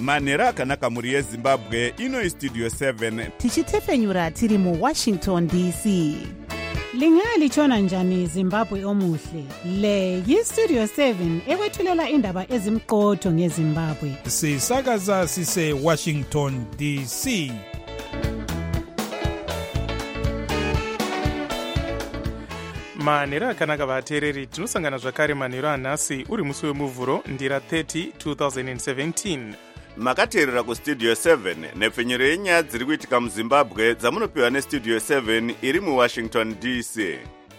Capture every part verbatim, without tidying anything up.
manhero akanaka mhuri yezimbabwe. Ino istudio seven tichitefenyura tiri muwashington D C. Lingalitshona njani Zimbabwe omuhle? Le yistudio seven ekwethulela indaba ezimqotho ngeZimbabwe. Sisakaza sise Washington D C. manhero akanaka vateereri, tinosangana zvakare manhero anhasi uri musi wemuvhuro ndira thirty twenty seventeen. makateerera kustudio seven nepfenyero yenyaya dziri kuitika muzimbabwe dzamunopiwa nestudio seven iri muwashington D C.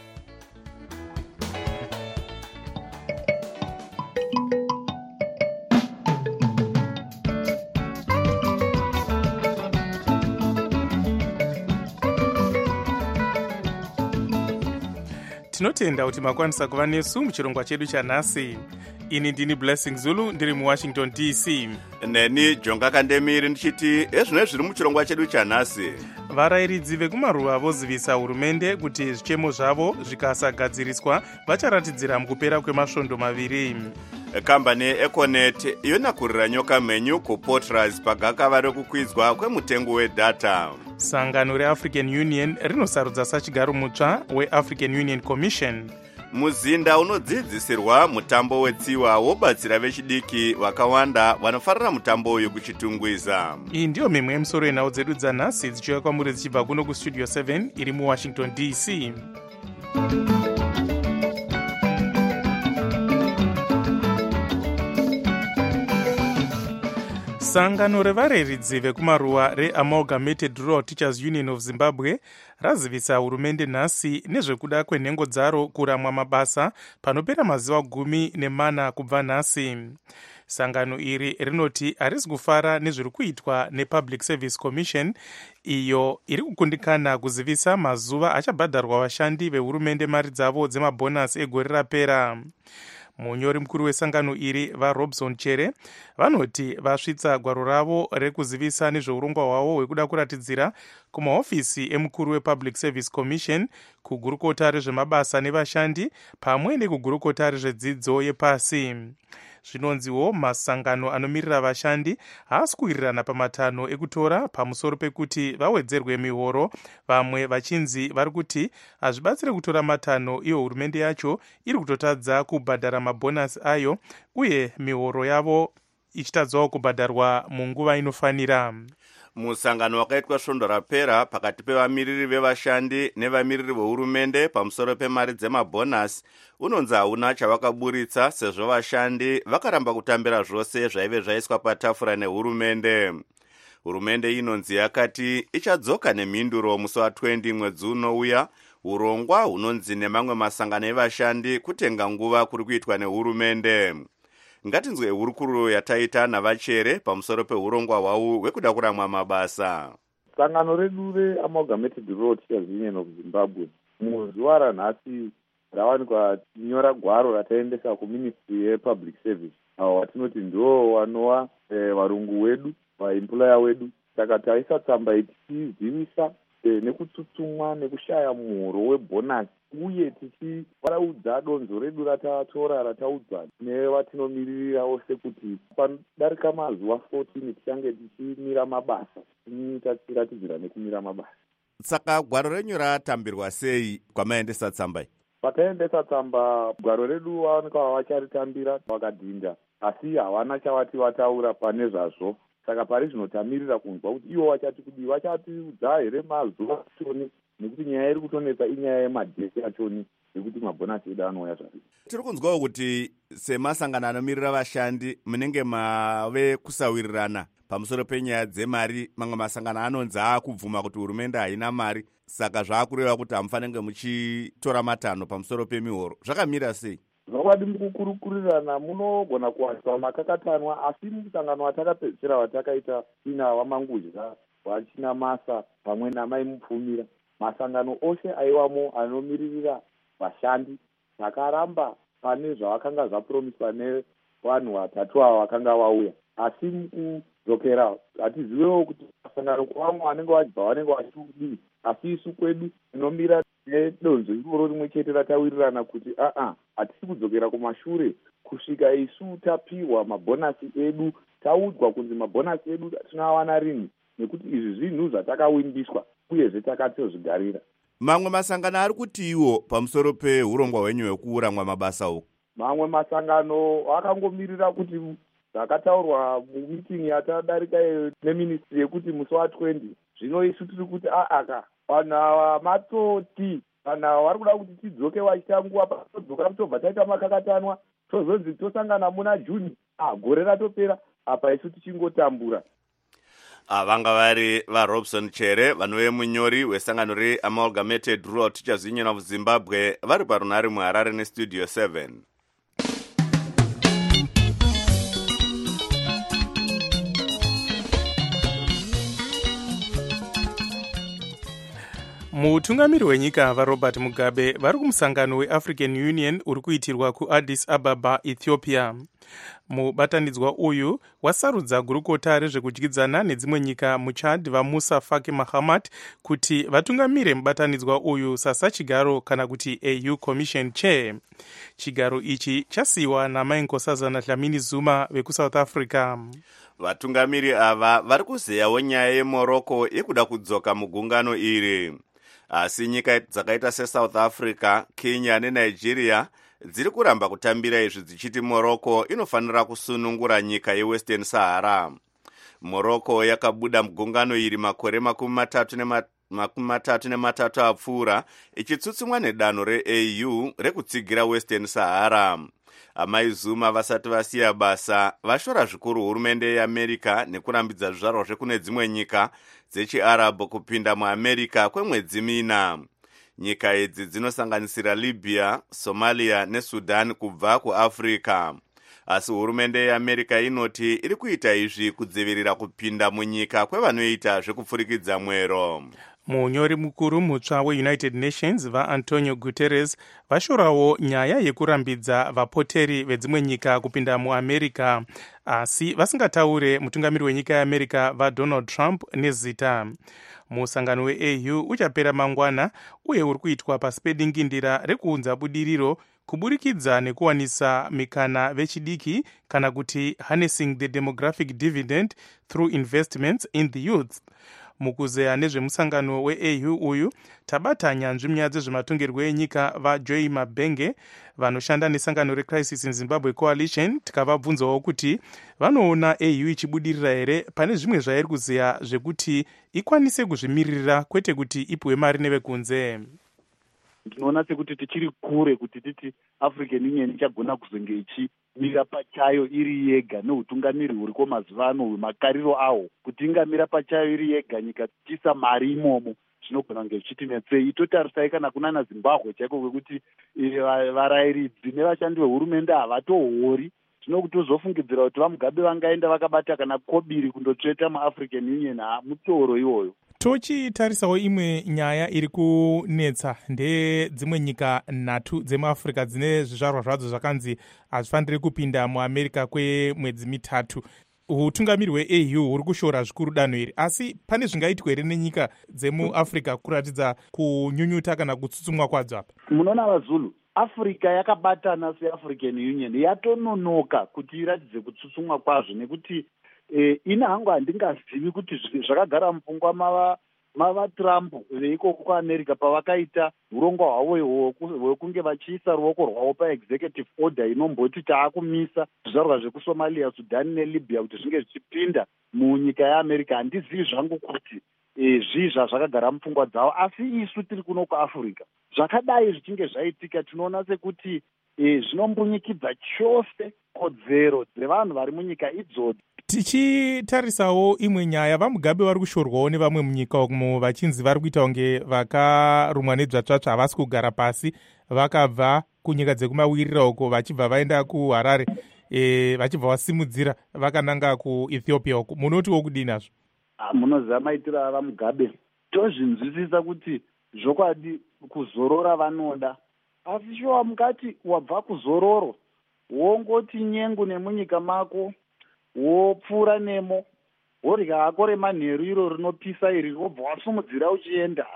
tinotenda kuti makwanisa kuva nesu muchirongwa chedu chanhasi. Ini ndini Blessing Zulu ndiri muwashington D C. Neni Jonga Kandemiri ndichiti ezvino zviri muchirongwa chedu chanhasi. Varayiridzi vekumaruva vozivisa hurumende kuti zvichemo zvavo zvikasagadziriswa vacharatidzira mukupera kwemasvondo maviri. Kambani Econet yonakurira nyoka menyu kuPortras pagakava rekukwidzwa kwemutengo wedata. Sangano reAfrican Union rinosarudza sachigaro mutsva weAfrican Union Commission. Muzinda unodzidzisirwa mutambo wetsiwa wobatsira vechidiki vakawanda vanofarira mutambo uyu kuchitungwiza. Iyi ndiyo mimwe yemisoro yenhau dzedu dzanhasi dzichiuya kwamuri dzichibva kuno kustudio seven iri muwashington D C. Sangano revareridzi vekumaruwa reAmalgamated Rural Teachers Union of Zimbabwe razivisa hurumende nhasi nezvekuda kwenhengo dzaro kuramwa mabasa panopera mazuva gumi nemana kubva nhasi. Sangano iri rinoti harisi kufara nezviri kuitwa nePublic Service Commission iyo iri kukundikana kuzivisa mazuva achabhadharwa vashandi vehurumende mari dzavo dzemabhonasi egore rapera. Munyori mukuru wesangano iri vaRobson Chere vanoti vasvitsa gwaro ravo rekuzivisa nezveurongwa hwavo hwekuda kuratidzira kumahofisi emukuru wePublic Service Commission, kugurukota rezvemabasa nevashandi pamwe nekugurukota rezvedzidzo yepasi. Zvinonziwo masangano anomirira vashandi haasi kuwirirana pamatanho ekutora pamusoro pekuti vawedzerwe mihoro, vamwe vachinzi vari kuti hazvibatsire kutora matanho iyo hurumende yacho iri kutotadza kubhadhara mabhonasi ayo uye mihoro yavo ichitadzawo kubhadharwa munguva inofanira. Musangano wakaitwa svondo rapera pakati pevamiriri vevashandi nevamiriri vehurumende pamusoro pemari dzemabhonasi unonzi hauna chavakaburitsa sezvo vashandi vakaramba kutambira zvose zvaive zvaiswa patafura nehurumende. Hurumende inonzi yakati ichadzoka nemhinduro musi wa20 mwedzi unouya. Urongwa hunonzi nemamwe masangano evashandi kutenga nguva kuri kuitwa nehurumende. Ngatinzwe hurukuro yataita navachere pamusoro peurongwa hwavo hwekuda kuramwa mabasa. Sangano redu reAmalgamated Rural Teachers Union of Zimbabwe muzuva ranhasi rawanikwa nyora gwaro rataendesa kuMinistry yePublic Service, avo watinoti ndiwo wanova varungu wedu, vaemployer wedu. Saka taisa tsamba tichizivisa nekutsutsumwa nekushaya muhoro webhonasi uye tichivaraudza donzo redu ratatora rataudza nevatinomiririrawo sekuti panodarika mazuva fourteen tichange tichimira mabasa, tichiratidzira nekumira mabasa. Saka gwaro renyu ratambirwa sei kwamaendesa tsamba iyi? Pataendesa tsamba gwaro redu vaonekwa vacharitambira vakadhinda, asi havana chavati vataura pane zvazvo. Saka pari zvinotamirira kunzwa kuti ivo vachati kudi vachatiudza here mazuva achoni, nekuti nyaya iri kutonetsa inyaya yemadhesi achoni nekuti mabhonasi edu anouya zvari. Tiri kunzwawo kuti semasangano anomirira vashandi munenge mave kusawirirana pamusoro penyaya dzemari. Mamwe masangano anonzi akubvuma kuti hurumende haina mari, saka zvaakureva kuti hamufanenge muchitora matanho pamusoro pemihoro. Zvakamira sei? Zvawadi mukukurukurirana munogona kuwaniswa makakatanwa, asi musangano watakapedzisira watakaita ina vamangudya vachina masa pamwe namai mupfumira, masangano ose aiwamo anomiririra vashandi takaramba pane zvavakanga zvapromiswa nevanhu vatatu ava vakanga vauya. Asi mukudzokera hatizivewo kuti masangano kwavamwe vanenge vachibva vanenge vachidii, asi isu kwedu tinomira nedonzo iroro rimwe chete ratawirirana kuti aa hatisi kudzokera kumashure kusvika isu tapiwa mabhonasi edu taudzwa kunzi mabhonasi edu tinoawana rini, nekuti izvi zvinhu zvatakawindiswa uyezve takatozvigarira. Mamwe masangano ari kutiwo pamusoro peurongwa hwenyu hwekuuramwa mabasa uku? Mamwe masangano akangomirira kuti zvakataurwa mumitingi yatadarika neministry yekuti musi wa20 zvino isu tiri kuti aaka vanhu ava matsoti, vanhu ava vari kuda kuti tidzoke wachita nguva patodzoka tobva taita makakatanwa tozonzi tosangana muna Juni, ah gore ratopera apa isu tichingotambura. Vanga vari vaRobson Chere, vanove munyori wesangano reAmalgamated Rural Teachers Union of Zimbabwe, vari parunhare muHarare nestudio seven. mutungamiri wenyika vaRobert Mugabe vari kumusangano weAfrican Union uri kuitirwa kuAddis Ababa, Ethiopia. Mubatanidzwa uyu wasarudza gurukota rezvekudyidzana nedzimwe nyika muChad vaMusa Faki Mahamat kuti vatungamire mubatanidzwa uyu sasachigaro kana kuti A U Commission Chair. Chigaro ichi chasiyiwa naMai Nkosazana Dlamini Zuma vekuSouth Africa. Vatungamiri ava vari kuzeyawo nyaya yeMorocco yekuda kudzoka mugungano iri. Asi nyika dzakaita seSouth Africa, Kenya neNigeria dziri kuramba kutambira izvi dzichiti Morocco inofanira kusunungura nyika yeWestern Sahara. Morocco yakabuda mugungano iri makore makumi matatu makumi matatu nematatu apfuura ichitsutsumwa nedanho reA U rekutsigira Western Sahara. Amai Zuma vasati vasiya basa vashora zvikuru hurumende yeAmerica nekurambidza zvizvarwa zvekune dzimwe nyika dzechiArabhu kupinda muAmerica kwemwedzi mina. Nyika idzi dzinosanganisira Libya, Somalia neSudan kubva kuAfrica. Asi hurumende yeAmerica inoti iri kuita izvi kudzivirira kupinda munyika kwevanoita zvekupfurikidza mwero. Munyori mukuru mutsva weUnited Nations vaAntonio Guterres vashorawo nyaya yekurambidza vapoteri vedzimwe nyika kupinda muAmerica, asi vasingataure mutungamiri wenyika yeAmerica vaDonald Trump nezita. Musangano weA U uchapera mangwana uye uri kuitwa pasi pedingindira rekuunza budiriro kuburikidza nekuwanisa mikana vechidiki kana kuti harnessing the demographic dividend through investments in the youth. Mukuzeya nezvemusangano weA U uyu tabata nyanzvi munyaya dzezvematongerwo enyika vaJoy Mabenge vanoshanda nesangano reCrisis in Zimbabwe Coalition, tikavabvunzawo kuti vanoona A U ichibudirira here pane zvimwe zvairi kuzeya zvekuti ikwanise kuzvimiririra kwete kuti ipuwe mari nevekunze. Tinoona sekuti tichiri kure kuti titi African Union ichagona kuzonge ichimira pachayo iri yega neutungamiri huriko mazuva ano hwemakariro awo, kuti ingamira pachayo iri yega nyika tichisa mari imomo zvinogona kunge zvichitinetsei. Totarisai kana kunana Zimbabwe chaiko kwekuti varayiridzi nevashandi vehurumende havatohori. Zvinokutozofungidzira kuti vaMugabe vangaenda vakabata kana kobiri kundotsveta muAfrican Union, hamutoro iwoyo. Tochitarisawo imwe nyaya iri kunetsa ndedzimwe nyika nhatu dzemuAfrica dzine zvizvarwa zvadzo zvakanzi hazvifaniri kupinda muAmerica kwemwedzi mitatu. Utungamiri hweA U huri kushora zvikuru danho iri, asi pane zvingaitwa here nenyika dzemuAfrica kuratidza kunyunyuta kana kutsutsumwa kwadzo apa? Munoona vaZulu, Africa yakabatana seAfrican Union yatononoka kuti iratidze kutsutsumwa kwazvo, nekuti E, ina hangu handingazivi kuti zvakagara mupfungwa mava mava Trump veikoko kuAmerica pavakaita urongwa hwavo hwekunge vachiisa ruoko rwavo paexecutive order inomboti taakumisa zvizvarwa zvekuSomalia, Sudan neLibya kuti zvinge zvichipinda munyika yeAmerica. Handizivi zvangu kuti e, zvizva zvakagara mupfungwa dzavo, asi isu tiri kuno kuAfrica zvakadai zvichinge zvaitika tinoona sekuti e, zvinombunyikidza chose kodzero dzevanhu vari munyika idzodzo. Tichitarisawo imwe nyaya, vaMugabe vari kushorwawo nevamwe munyika umo vachinzi vari kuita kunge vakarumwa nedzvatsvatsva, havasi kugara pasi, vakabva kunyika dzekumawirira uko vachibva vaenda kuHarare, e, vachibva vasimudzira vakananga kuEthiopia uko. Munotiwo kudini nazvo? Munoziva maitiro avaMugabe, tozvinzwisisa kuti zvokwadi kuzorora vanoda, asi shuwa mukati wabva kuzororo wongoti nyengu nemunyika mako wopfuura nemo worya hako remanheru iro rinopisa iri wobva wasumudzira uchienda.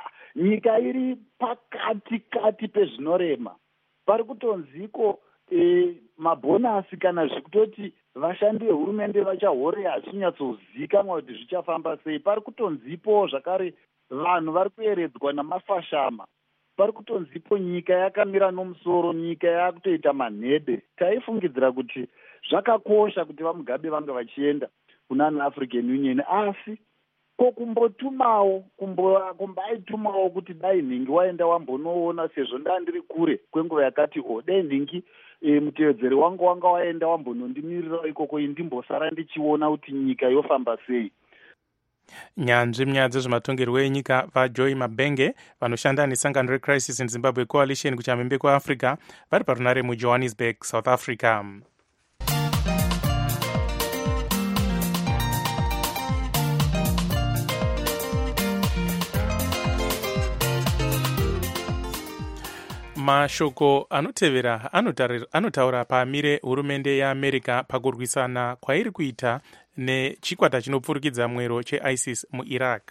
Nyika iri pakati kati pezvinorema, pari kutonziko e, mabhonasi kana zvekutoti vashandi vehurumende vachahore hazvinyatsozivikanwa kuti zvichafamba sei. Pari kutonzipo zvakare vanhu vari kueredzwa namafashama, pari kutonzipo nyika yakamira nomusoro, nyika yakutoita manhede. Taifungidzira kuti zvakakosha kuti vamugabe vange vachienda kunana African Union, asi kokumbotumawo kumbaitumawo kuti dai nhingi waenda wambonoona, sezvo ndandiri kure kwenguva yakati o dai nhingi e, mutevedzeri wangu wanga waenda wambonondimirira ikoko indimbosara ndichiona kuti nyika yofamba sei. nyanzvi munyaya dzezvematongerwo enyika vajoy mabenge vanoshanda nesangano recrisis in Zimbabwe coalition kuchamhembe kwaafrica vari parunare mujohannesburg, South Africa. Mashoko anotevera anotaura pamire hurumende yeAmerica pakurwisana kwairi kuita nechikwata chinopfurikidza mwero cheISIS muIraq.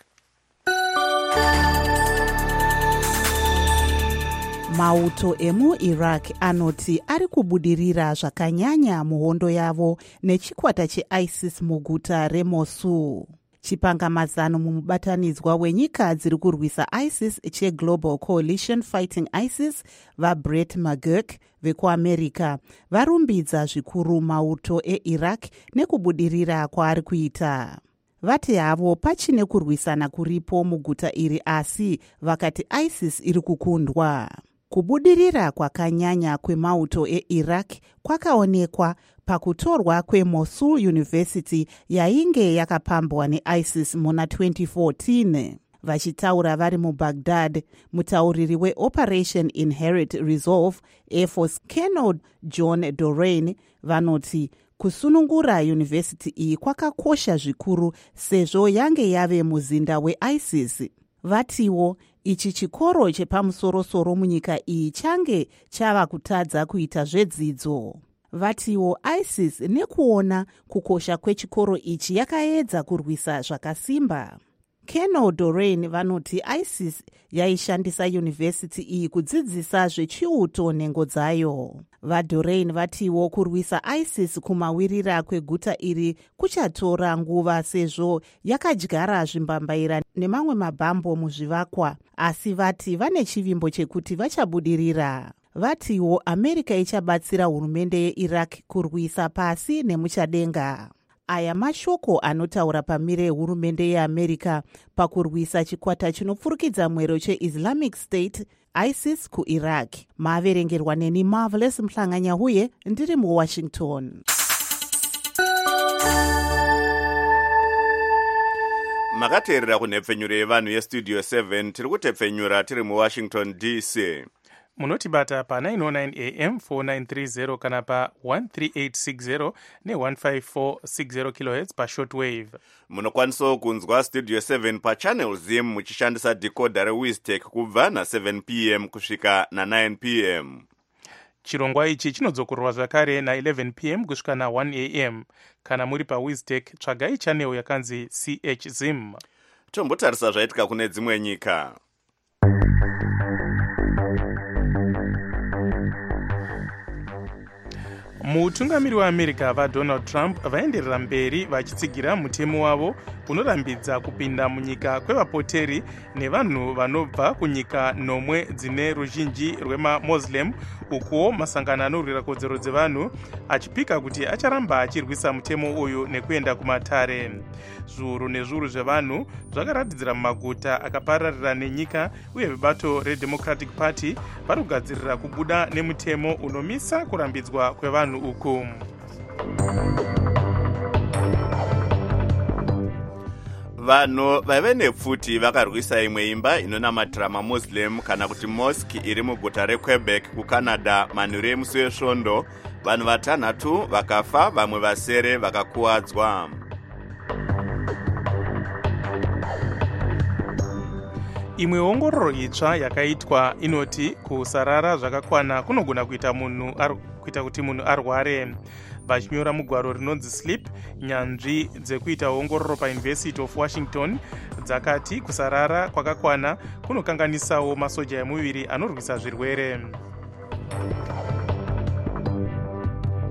Mauto emuIraq anoti ari kubudirira zvakanyanya muhondo yavo nechikwata cheISIS muguta reMosul. Chipangamazano mumubatanidzwa wenyika dziri kurwisa ISIS cheGlobal Coalition Fighting ISIS vaBrett McGurk vekuamerica varumbidza zvikuru mauto eIraq nekubudirira kwaari kuita. Vati havo pachine kurwisana kuripo muguta iri, asi vakati ISIS iri kukundwa. Kubudirira kwakanyanya kwemauto eIraq kwakaonekwa pakutorwa kweMosul University yainge yakapambwa neISIS muna twenty fourteen. Vachitaura vari muBaghdad, mutauriri weOperation Inherent Resolve Air Force Colonel John Dorain vanoti kusunungura yunivhesiti iyi kwakakosha zvikuru sezvo yange yave muzinda weISIS. Vatiwo ichi chikoro chepamusoro-soro munyika iyi change chava kutadza kuita zvedzidzo. Vatiwo ISIS nekuona kukosha kwechikoro ichi yakaedza kurwisa zvakasimba. Colonel Dorain vanoti ISIS yaishandisa yunivhesiti iyi kudzidzisa zvechiuto nhengo dzayo. VaDorain vatiwo kurwisa ISIS kumawirira kweguta iri kuchatora nguva sezvo yakadyara zvimbambaira nemamwe mabhambo muzvivakwa, asi vati vane chivimbo chekuti vachabudirira. Vatiwo America ichabatsira hurumende yeIraq kurwisa pasi nemuchadenga. Aya mashoko anotaura pamire hurumende yeAmerica pakurwisa chikwata chinopfurikidza mwero cheIslamic State ISIS kuIraq. Maverengerwa neni Marvelous Mhlanganya huye ndiri muWashington. Makateerera kunhepfenyuro yevanhu yestudio seven tiri kutepfenyura tiri muWashington D C. Munotibata pa nine oh nine A M four nine three zero kana pa one three eight six zero ne one five four six zero kilohertz pa shortwave. Munokwanisawo kunzwa studio seven pa channel zim muchishandisa decoder reWiztech kubva na seven p m kusvika na nine p m. Chirongwa ichi chinodzokorwa zvakare na eleven p m kusvika na one a m. Kana muri pa Wiztech tsvagai channel yakanzi C H Zim. Tombotarisa zvaitika kune dzimwe nyika. Mutungamiri waAmerica vaDonald Trump vaenderera mberi vachitsigira mutemo wavo unorambidza kupinda munyika kwevapoteri nevanhu vanobva kunyika nomwe dzine ruzhinji rwemaMuslim, ukuwo masangano anorwira kodzero dzevanhu achipika kuti acharamba achirwisa mutemo uyu nekuenda kumatare. Zviuru nezviuru zvevanhu zvakaratidzira mumaguta akapararira nenyika, uye vebato reDemocratic Party vari kugadzirira kubuda nemutemo unomisa kurambidzwa kwevanhu uku. Vanhu vaive nepfuti vakarwisa imwe imba inonamatira maMuslim kana kuti mosque iri muguta reQuebec kuCanada manheru emusi wesvondo. Vanhu vatanhatu vakafa, vamwe vasere vakakuwadzwa. Imwe ongororo itsva yakaitwa inoti kusarara zvakakwana kunogona kuita munhu kuita kuti munhu arware. Vachinyora mugwaro rinonzi Sleep, nyanzvi dzekuita ongororo paUniversity of Washington dzakati kusarara kwakakwana kunokanganisawo masoja emuviri anorwisa zvirwere.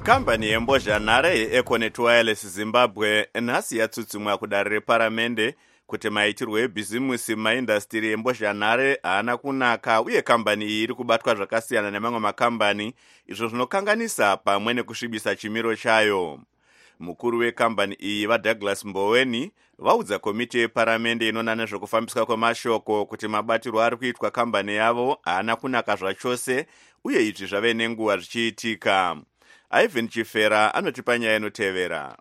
kambani yembozhanhare yeEconet Wireless Zimbabwe nhasi yatsutsumwa kudare reparamende kuti maitirwo ebhizimusi mumaindastiri embozhanhare haana kunaka uye kambani iyi iri kubatwa zvakasiyana nemamwe makambani izvo zvinokanganisa pamwe nekusvibisa chimiro chayo. Mukuru wekambani iyi vaDouglas Mboweni vaudza komiti yeparamende inona nezvokufambiswa kwemashoko kuti mabatirwo ari kuitwa kambani yavo haana kunaka zvachose uye izvi zvave nenguva zvichiitika. Ivan Chifera anotipa nyaya inotevera.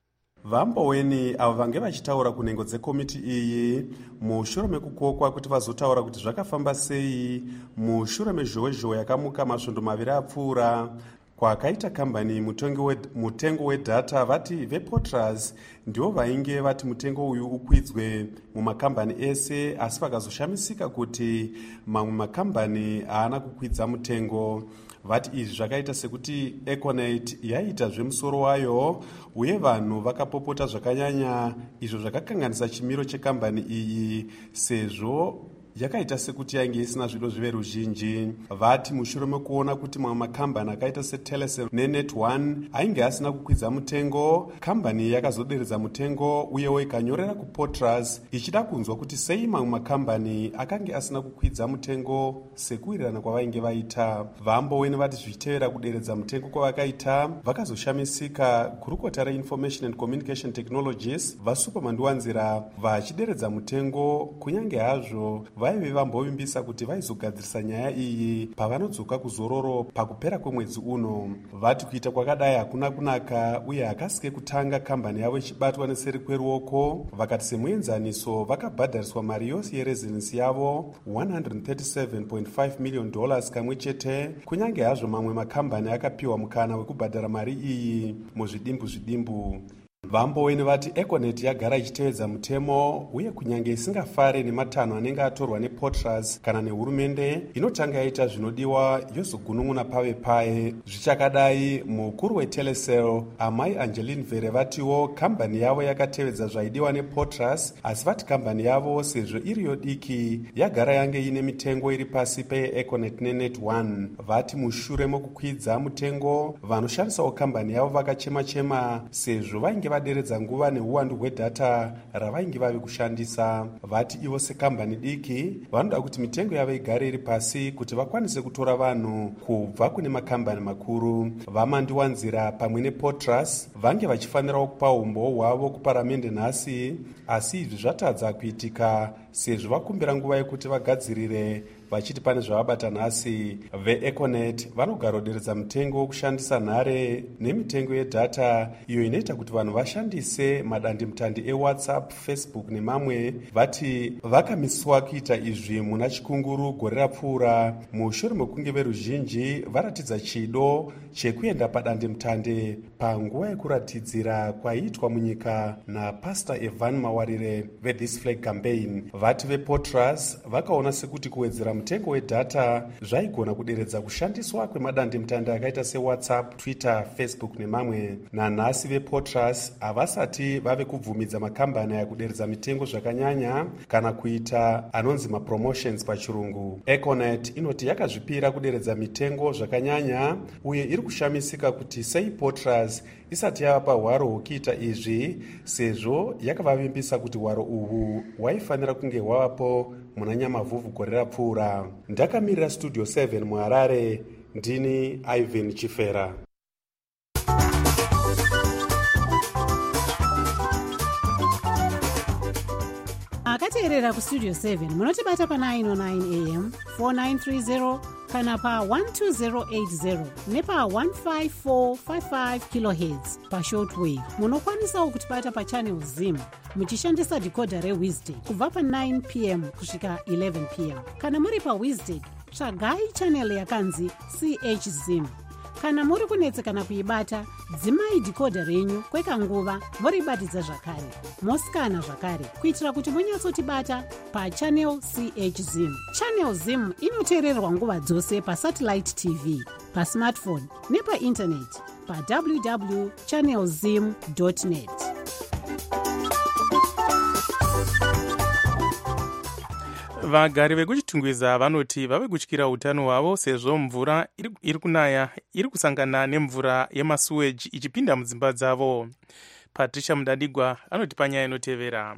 Vamboweni avo vange vachitaura kunhengo dzekomiti iyi mushure mekukokwa kuti vazotaura kuti zvakafamba sei mushure mezhowezhowe yakamuka masvondo maviri apfuura kwakaita kambani mutengo wedhata vati vePortras ndivo vainge vati mutengo uyu ukwidzwe mumakambani ese, asi vakazoshamisika kuti mamwe makambani haana kukwidza mutengo. Vati izvi zvakaita sekuti Econet yaita zvemusoro wayo uye vanhu vakapopota zvakanyanya, izvo zvakakanganisa chimiro chekambani iyi sezvo yakaita sekuti yainge isina zvido zvive ruzhinji. Vati mushure mekuona kuti mamwe makambani akaita seTelecel neNet one ainge asina kukwidza mutengo, kambani yakazoderedza mutengo uyewo ikanyorera kuPortras ichida kunzwa kuti sei mamwe makambani akange asina kukwidza mutengo sekuwirirana kwavainge vaita. Vamboweni vati zvichitevera kuderedza mutengo kwavakaita vakazoshamisika. Gurukota reInformation and Communication Technologies vaSupermanduwanzira vachideredza mutengo kunyange hazvo vaive vambovimbisa kuti vaizogadzirisa nyaya iyi pavanodzoka kuzororo pakupera kwemwedzi uno. Vati kuita kwakadai hakuna kunaka uye hakasike kutanga kambani yavo ichibatwa neseri kweruoko. Vakati semuenzaniso vakabhadhariswa mari yose yerezidensi yavo one hundred thirty-seven point five million dollars kamwe chete, kunyange hazvo mamwe makambani akapiwa mukana wekubhadhara mari iyi muzvidimbu zvidimbu. Vamboweni vati Econet yagara ichitevedza mutemo uye kunyange isingafare nematanho anenge atorwa nePortras kana nehurumende inotanga yaita zvinodiwa yozogunun'una pave paye. Zvichakadai, mukuru weTelecel amai Angeline Vere vatiwo kambani yavo yakatevedza zvaidiwa nePortras, asi vati kambani yavo sezvo iri yodiki yagara yange ine mitengo iri pasi peEconet neNet one. Vati mushure mokukwidza mutengo vanoshandisawo kambani yavo vakachema-chema sezvo vainge vaderedza nguva neuwandu hwedhata ravainge vave kushandisa. Vati ivo sekambani diki vanoda kuti mitengo yavo igare iri pasi kuti vakwanise kutora vanhu kubva kune makambani makuru. Vamandiwanzira pamwe nePortras vange vachifanirawo kupa umbo hwavo kuparamende nhasi, asi izvi zvatadza kuitika sezvo vakumbira nguva yekuti vagadzirire vachiti pane zvavabata nhasi. VeEconet vanogaroderedza mutengo wokushandisa nhare nemitengo yedhata iyo inoita kuti vanhu vashandise madandemutande eWhatsApp, Facebook nemamwe. Vati vakamiswa kuita izvi muna chikunguru gore rapfuura mushure mekunge veruzhinji varatidza chido chekuenda padandemutande panguva yekuratidzira kwaiitwa munyika naPastor Evan Mawarire veThis Flag Campaign. Vati vePortras vakaona sekuti kuwedzera mutengo wedhata zvaigona kuderedza kushandiswa kwemadandemutande akaita seWhatsApp, Twitter, Facebook nemamwe. Nanhasi vePortras havasati vave kubvumidza makambani aya kuderedza mitengo zvakanyanya kana kuita anonzi mapromotions pachirungu. Econet inoti yakazvipira kuderedza mitengo zvakanyanya uye iri kushamisika kuti sei Portras isati yavapa hwaro hwokuita izvi sezvo yakavavimbisa kuti hwaro uhwu hwaifanira kunge hwavapo muna Nyamavhuvhu gore rapfuura. Ndakamirira Studio seven muHarare, ndini Ivan Chifera. akateerera kustudio seven munotibata pa nine oh nine a m four nine three zero kana pa one two zero eight zero nepa one five four five five kilohertz pashortwave. Munokwanisawo kutibata pa channel Zim muchishandisa decoder reWiztech kubva pa nine p m kusvika eleven p m. Kana muri pa Wiztech tsvagai channel yakanzi C H Zim. Kana muri kunetsekana kuibata, dzimai decoder renyu kwekanguva voribatidza zvakare. Mosikana zvakare kuitira kuti munyatsotibata pa channel C H Zim. Channel Zim inoteererwa nguva dzose pa satellite T V, pa smartphone nepa internet pa w w w dot channel zim dot net. vagari vekuchitungwiza vanoti vave kutyira utano hwavo sezvo mvura iri, iri kunaya iri kusangana nemvura yemasuweji ichipinda mudzimba dzavo. Patricia Mudadigwa anoti panyaya inotevera.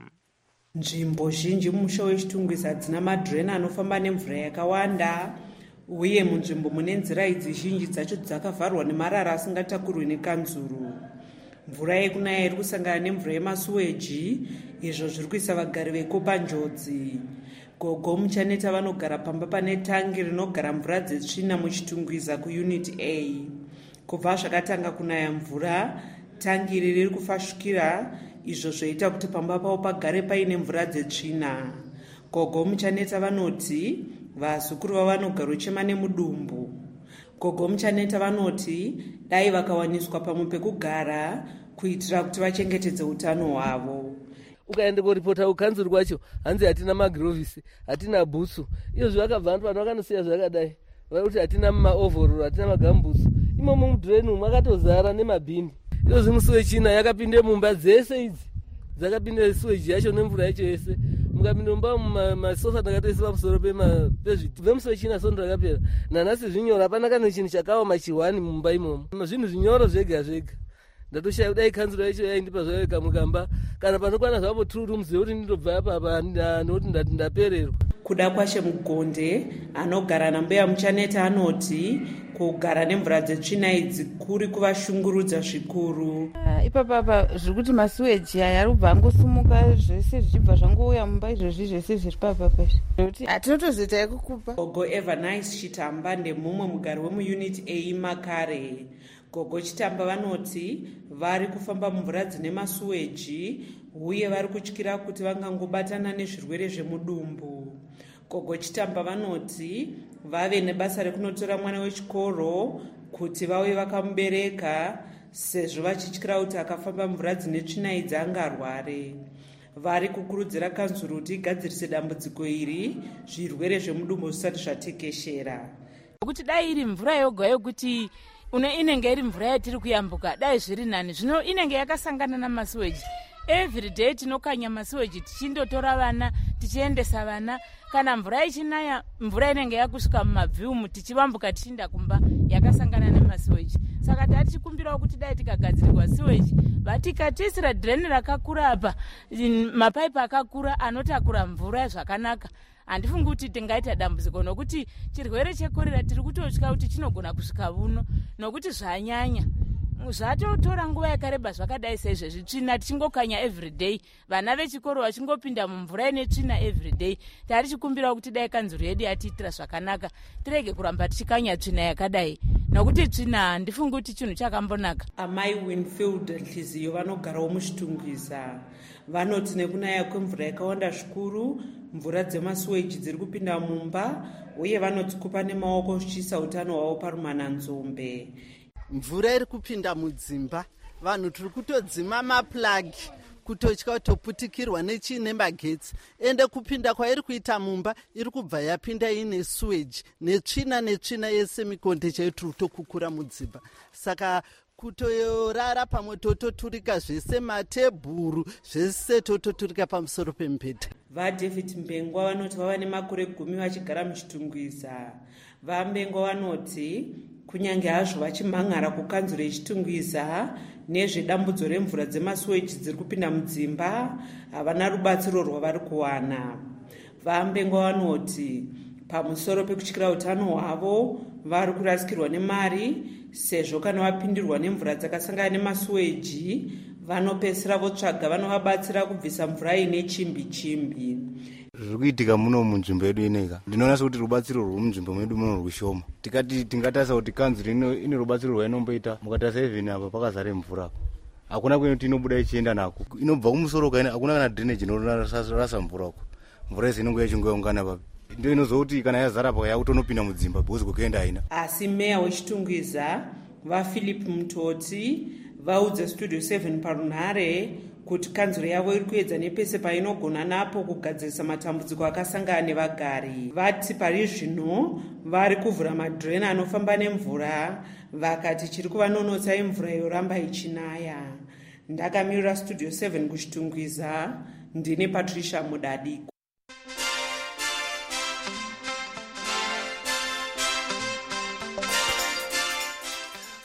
Nzvimbo zhinji mumusha wechitungwiza dzina madhireni anofamba nemvura yakawanda, uye munzvimbo mune nzira idzi zhinji dzacho dzakavharwa nemarara asingatakurwi nekanzuru. Mvura yekunaya iri kusangana nemvura yemasuweji, izvo zviri kuisa vagari vekopa njodzi. Gogo muchaneta vanogara pamba pane tangi rinogara mvura dzetsvina muchitungwiza kuunit A. Kubva zvakatanga kunaya mvura, tangi iri riri kufashukira, izvo zvoita kuti pamba pavo pagare paine mvura dzetsvina. Gogo muchaneta vanoti vazukuru vavanogara uchema nemudumbu. Gogo muchaneta vanoti dai vakawaniswa pamwe pekugara kuitira kuti vachengetedze utano hwavo. Ukaende koripota kukanzuru kwacho hanzi hatina magirovhisi, hatina bhutsu. Izvo zvakabva vantu vanosiya zvakadai. Vakuti hatina maovororo, hatina magambutsu. Imomo mudhireni makatozara nemabhini. Izvo zimusuwechina yakapinde mumba dzese idzi. Dzakapinde suweji yacho nemvura yacho yese. Mukapinde mumba masofa ndakatoisa pamusoro pezviti. Vemusuwechina sondo rakapera. Nanhasi zvinyoro hapana kana chinhu chakaoma chiwani mumba imomo. Zvinhu zvinyoro zvega zvega. Ndatoshaya kudai kanzuro yacho yaindipa zvayo kamukamba kana panokwana zvavo two rooms zekuti ndinobva apa nokuti ndati ndapererwa. Kuda kwashe Mugonde anogara nambuya muchaneta anoti kugara nemvura dzetsvina idzi kuri kuvashungurudza zvikuru. Uh, ipapapa zviri kuti masuweji aya ari kubva angosumuka zvese zvichibva zvangouya mumba izvozvi zvese zviri papapa izvi hatinotozoita yekukupa. Gogo Evernice Chitamba ndemumwe mugari wemuunit A Makare. Gogo Chitamba vanoti vari kufamba mumvura dzine masuweji uye vari kutyira kuti vangangobatana nezvirwere zvemudumbu. Gogo Chitamba vanoti vave nebasa rekunotora mwana wechikoro kuti vauye vakamubereka sezvo vachityira kuti akafamba mvura dzine tsvina idzi angarware. Vari kukurudzira kanzuru kuti igadzirise dambudziko iri zvirwere zvemudumbu zvisati zvatekeshera. Kuti dai iri mvura yoga yokuti une inenge iri mvura yatiri kuyambuka dai zviri nani, zvino inenge yakasangana namasuweji. Every day tinokanya masuweji tichindotora vana tichiendesa vana, kana mvura ichinaya mvura inenge yakusvika mumabviumu tichivambuka tichinda kumba yakasangana nemasuweji. Saka tatichikumbirawo kuti dai tikagadzirirwa siweji vatikatiisira dhireni rakakura apa, mapaipi akakura anotakura mvura zvakanaka, handifungi kuti tingaita dambudziko, nokuti chirwere chekorera tiri kutotya kuti chinogona kusvika vuno nokuti zvanyanya. Zvatotora nguva yakareba zvakadai saizvezvi tsvina tichingokanya everyday, vana vechikoro vachingopinda mumvura ine tsvina everyday. Tarichikumbirawo kuti dai kanzuro yedu yatiitira zvakanaka tirege kuramba tichikanya tsvina yakadai, nokuti tsvina handifungi kuti chinhu chakambonaka. Amai Winfield Nhliziyo vanogarawo muchitungwiza vanoti nekunaya kwemvura yakawanda zvikuru, mvura dzemasuweji dziri kupinda mumba uye vanoti kupa nemaoko zvichiisa utano hwavo parumananzombe. Mvura iri kupinda mudzimba, vanhu tiri kutodzima maplagi kutotya kutoputikirwa nechii nemagetsi, ende kupinda kwairi kuita mumba iri kubva yapinda ine suweji netsvina netsvina yese mikonde chaiyo tiri kutokukura mudzimba. Saka kutorara pamwe tototurika zvese matebhuru zvese tototurika pamusoro pemubhedha. VaDavid Mbengwa vanoti vava nemakore gumi vachigara muchitungwiza. VaMbengwa vanoti kunyange hazvo vachimhan'ara kukanzuro yechitungwiza nezvedambudzo remvura dzemasuweji dziri kupinda mudzimba, havana rubatsiro rwavari kuwana. VaMbengwa vanoti pamusoro pekutyira utano hwavo vari kurasikirwa nemari, sezvo kana vapindirwa nemvura dzakasangana nemasuweji vanopesera votsvaga vanovabatsira kubvisa mvura ine chimbi chimbi. Zviri kuitika muno munzvimbo yedu ineka, ndinoona sekuti rubatsiro rwuri munzvimbo medu muno rwushoma. Tikati tingatarisa kuti kanzuro ine rubatsiro rwainomboita, mukatarisa even apa pakazare mvura, hakuna kwenoti inobuda ichienda nako, inobva kumusoro kaina, hakuna kana drainage inorasa mvura uko. Mvura yese inonge ichingoungana papi, ndio inozouti kana yazara pa yakutonopinda mudzimba bhozi kukaenda haina. Asi meya wechitungwiza vaPhilip Mutoti vaudza Studio seven parunhare kuti kanzuro yavo iri kuedza nepese painogona napo kugadzirisa matambudziko akasangana nevagari. Vati pari zvino vari kuvhura madhireni anofamba nemvura, vakati chiri kuvanonotsai mvura yoramba ichinaya. Ndakamirira Studio seven kuchitungwiza, ndine Patricia Mudadiko.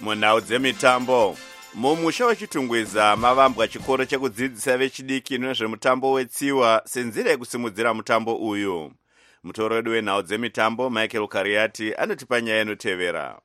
munhau dzemitambo. Mumusha wechitungwiza mavambwa chikoro chekudzidzisa vechidiki nezvemutambo wetsiwa senzira yekusimudzira mutambo uyu. Mutoro wedu wenhau dzemitambo Michael Kariati anotipa nyaya inotevera.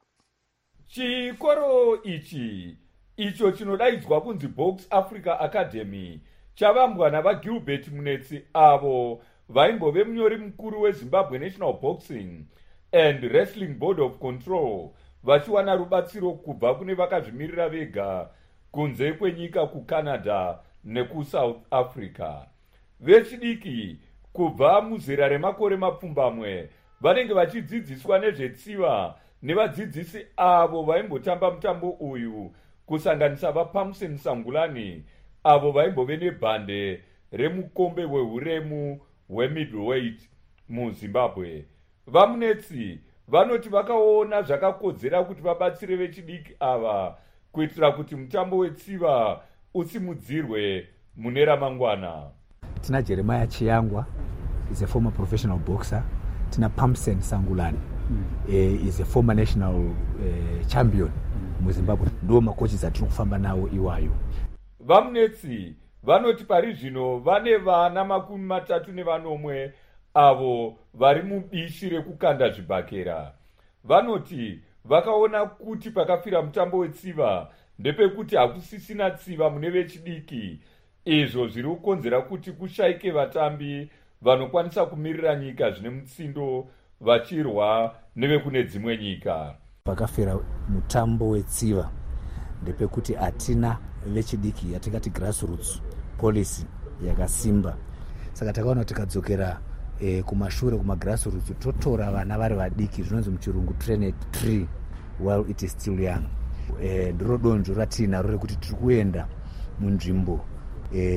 Chikoro ichi icho chinodaidzwa kunzi Box Africa Academy chavambwa navaGilbert Munetsi avo vaimbove munyori mukuru weZimbabwe National Boxing and Wrestling Board of Control vachiwana rubatsiro kubva kune vakazvimirira vega kunze kwenyika kuCanada nekuSouth Africa. Vechidiki kubva muzera remakore mapfumbamwe vanenge vachidzidziswa nezvetsiva nevadzidzisi avo vaimbotamba mutambo uyu kusanganisa vaPamsen Sangulani avo vaimbove nebhande remukombe wehuremu hwemiddleweight muZimbabwe. VaMunetsi vanoti vakaona zvakakodzera kuti vabatsire vechidiki ava kuitira kuti mutambo wetsiva usimudzirwe mune ramangwana. Tina Jeremiah Chiyangwa is a former professional boxer. Tina Pamsen Sangulani mm. uh, is a former national uh, champion mm. muZimbabwe. Ndo makochi atiri kufamba nawo iwayo. VaMunetsi vanoti pari zvino vane vana makumi matatu nevanomwe avo vari mubishi rekukanda zvibhakera. Vanoti vakaona kuti pakafira mutambo wetsiva ndepekuti hakusisina tsiva mune vechidiki, izvo zviri kukonzera kuti kushaike vatambi vanokwanisa kumirira nyika zvine mutsindo vachirwa nevekune dzimwe nyika. Pakafira mutambo wetsiva ndepekuti hatina vechidiki yatingati grassroots policy yakasimba. Saka takaona tikadzokera E, kumashure kumagrassroots totora vana vari vadiki zvinonzi muchirungu train tree while it is still young. E, ndiro donzvo ratinaro rekuti tiri kuenda munzvimbo e,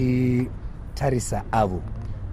tichitarisa avo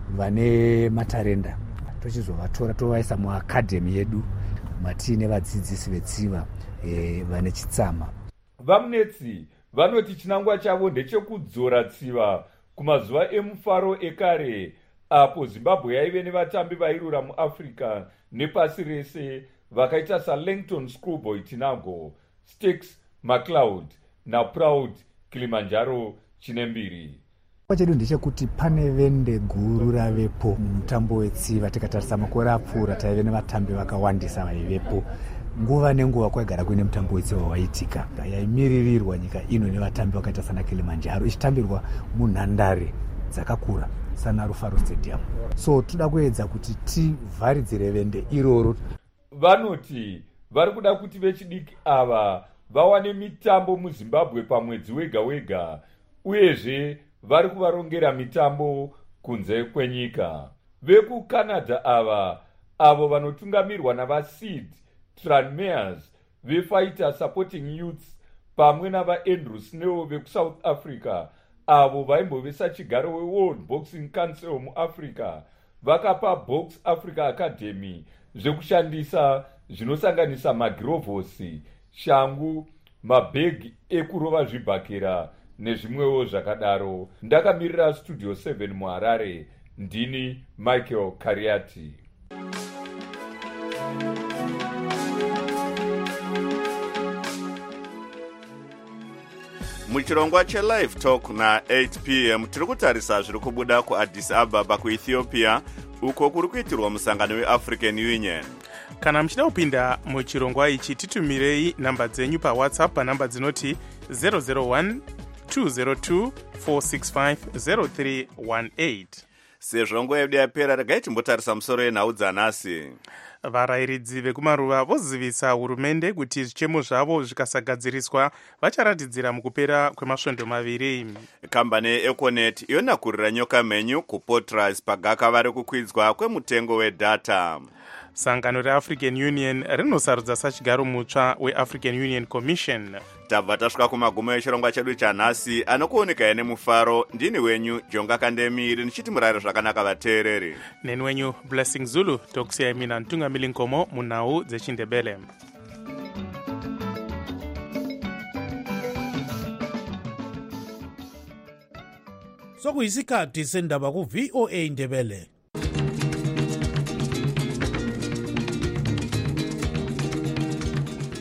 vane matarenda tochizovatora tovaisa muacademy yedu matiine vadzidzisi vetsiva e, vane chitsama. VaMunetsi vanoti chinangwa chavo ndechekudzora tsiva kumazuva emufaro ekare apo Zimbabwe yaive nevatambi vairura muAfrica nepasi rese vakaita saLangton Schoolboy Tinago, Sticks McLeod naProud Kilimanjaro Chinembiri. Chedu ndechekuti pane vende guru ravepo mumutambo wetsiva. Tikatarisa makore apfuura taive nevatambi vakawandisa vaivepo. Nguva nenguva kwagara kuine mutambo wetsiva waitika yaimiririrwa nyika ino nevatambi vakaita sana Kilimanjaro ichitambirwa munhandare dzakakura sana Rufaro Stadium. So toda kuedza kuti tivharidzire vende iroro. Vanoti vari kuda kuti vechidiki ava vawane mitambo muZimbabwe pamwedzi wega wega, uyezve vari kuvarongera mitambo kunze kwenyika. VekuCanada ava avo vanotungamirwa navaSeed Tranmeres veFighter Supporting Youths pamwe navaAndrew Snow vekuSouth Africa avo vaimbovesa chigaro weWorld Boxing Council muAfrica vakapa Box Africa Academy zvekushandisa zvinosanganisa magirovhosi, shangu, mabhegi ekurova zvibhakera nezvimwewo zvakadaro. Ndakamirira Studio seven muHarare, ndini Michael Kariati. Muchirongwa cheLive Talk na eight p m tiri kutarisa zviri kubuda kuAddis Ababa kuEthiopia uko kuri kuitirwa musangano weAfrican Union. Kana muchida kupinda muchirongwa ichi titumirei namba dzenyu paWhatsApp panamba dzinoti zero zero one two zero two four six five zero three one eight. Sezvo nguva yedu yapera regai timbotarisa musoro yenhau dzanhasi. Varayiridzi vekumaruva vozivisa hurumende kuti zvichemo zvavo zvikasagadziriswa vacharatidzira mukupera kwemasvondo maviri. Kambani yeEconet yonakurira nyoka mhenyu kuPortras pagaka vari kukwidzwa kwemutengo wedata. Sangano reAfrican Union rinosarudza sachigaro mutsva weAfrican Union Commission. Tabva tasvika kumagumo echirongwa chedu chanhasi anokuoneka nemufaro. Ndini wenyu Jonga Kandemiri nichiti murare zvakanaka vateereri. Neni wenyu Blessing Zulu tokusiyai mina Ntungamili Nkomo munhau dzeChindebele. Sokuyisikhathi sendaba ku V O A Ndebele.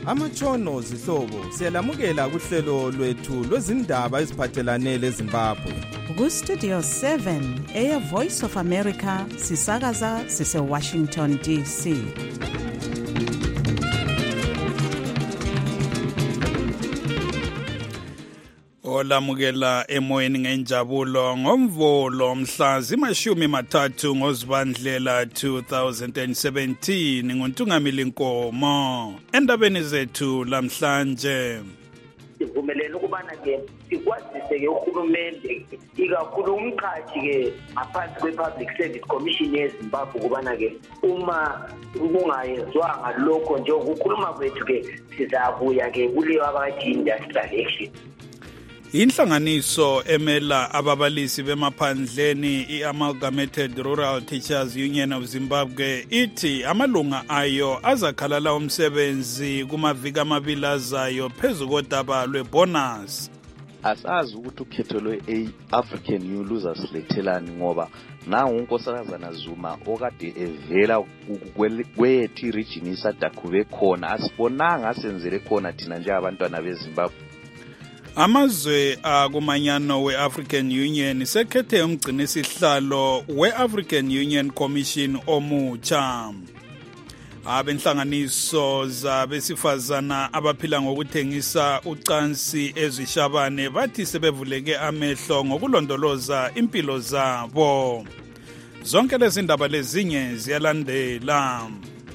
amatshono zihlobo siyalamukela kuhlelo lwethu lwezindaba eziphathelane leZimbabwe. Ku-Studio seven, Air Voice of America, sisakaza sise-Washington D C. Olamukela emoyeni ngenjabulo ngomvulo mhla zimashumi mathathu ngozibandlela two thousand seventeen nguntungamili Nkomo endabeni zethu lamhlanje. Sivumelene ukubana ke sikwazise ke uhulumende ikakhulu umqhathi ke ngaphansi kwe-Public Service Commission yeZimbabwe ukubana ke uma kungayezwanga lokho nje ukukhuluma kwethu ke sizabuya ke kuleyo abathi industrial action. Inhlanganiso emela ababalisi bemaphandleni i-Amalgamated Rural Teachers Union of Zimbabwe ithi amalunga ayo azakhalala umsebenzi kumaviki amabili azayo phezu kodaba lwebonus. Asazi ukuthi ukhetho lwe-African New Losers lethelani ngoba nangu unkosazana Zuma okade evela kwethu i-region isadakube khona asibonanga asenzele khona thina nje abantwana beZimbabwe. Amazwe akumanyano we-African Union sekhethe umgcinisihlalo we-African Union Commission omutsha. Abenhlanganiso zabesifazana abaphila ngokuthengisa ucansi ezishabane bathi sebevuleke amehlo ngokulondoloza impilo zabo. Zonke lezi ndaba lezinye ziyalandela.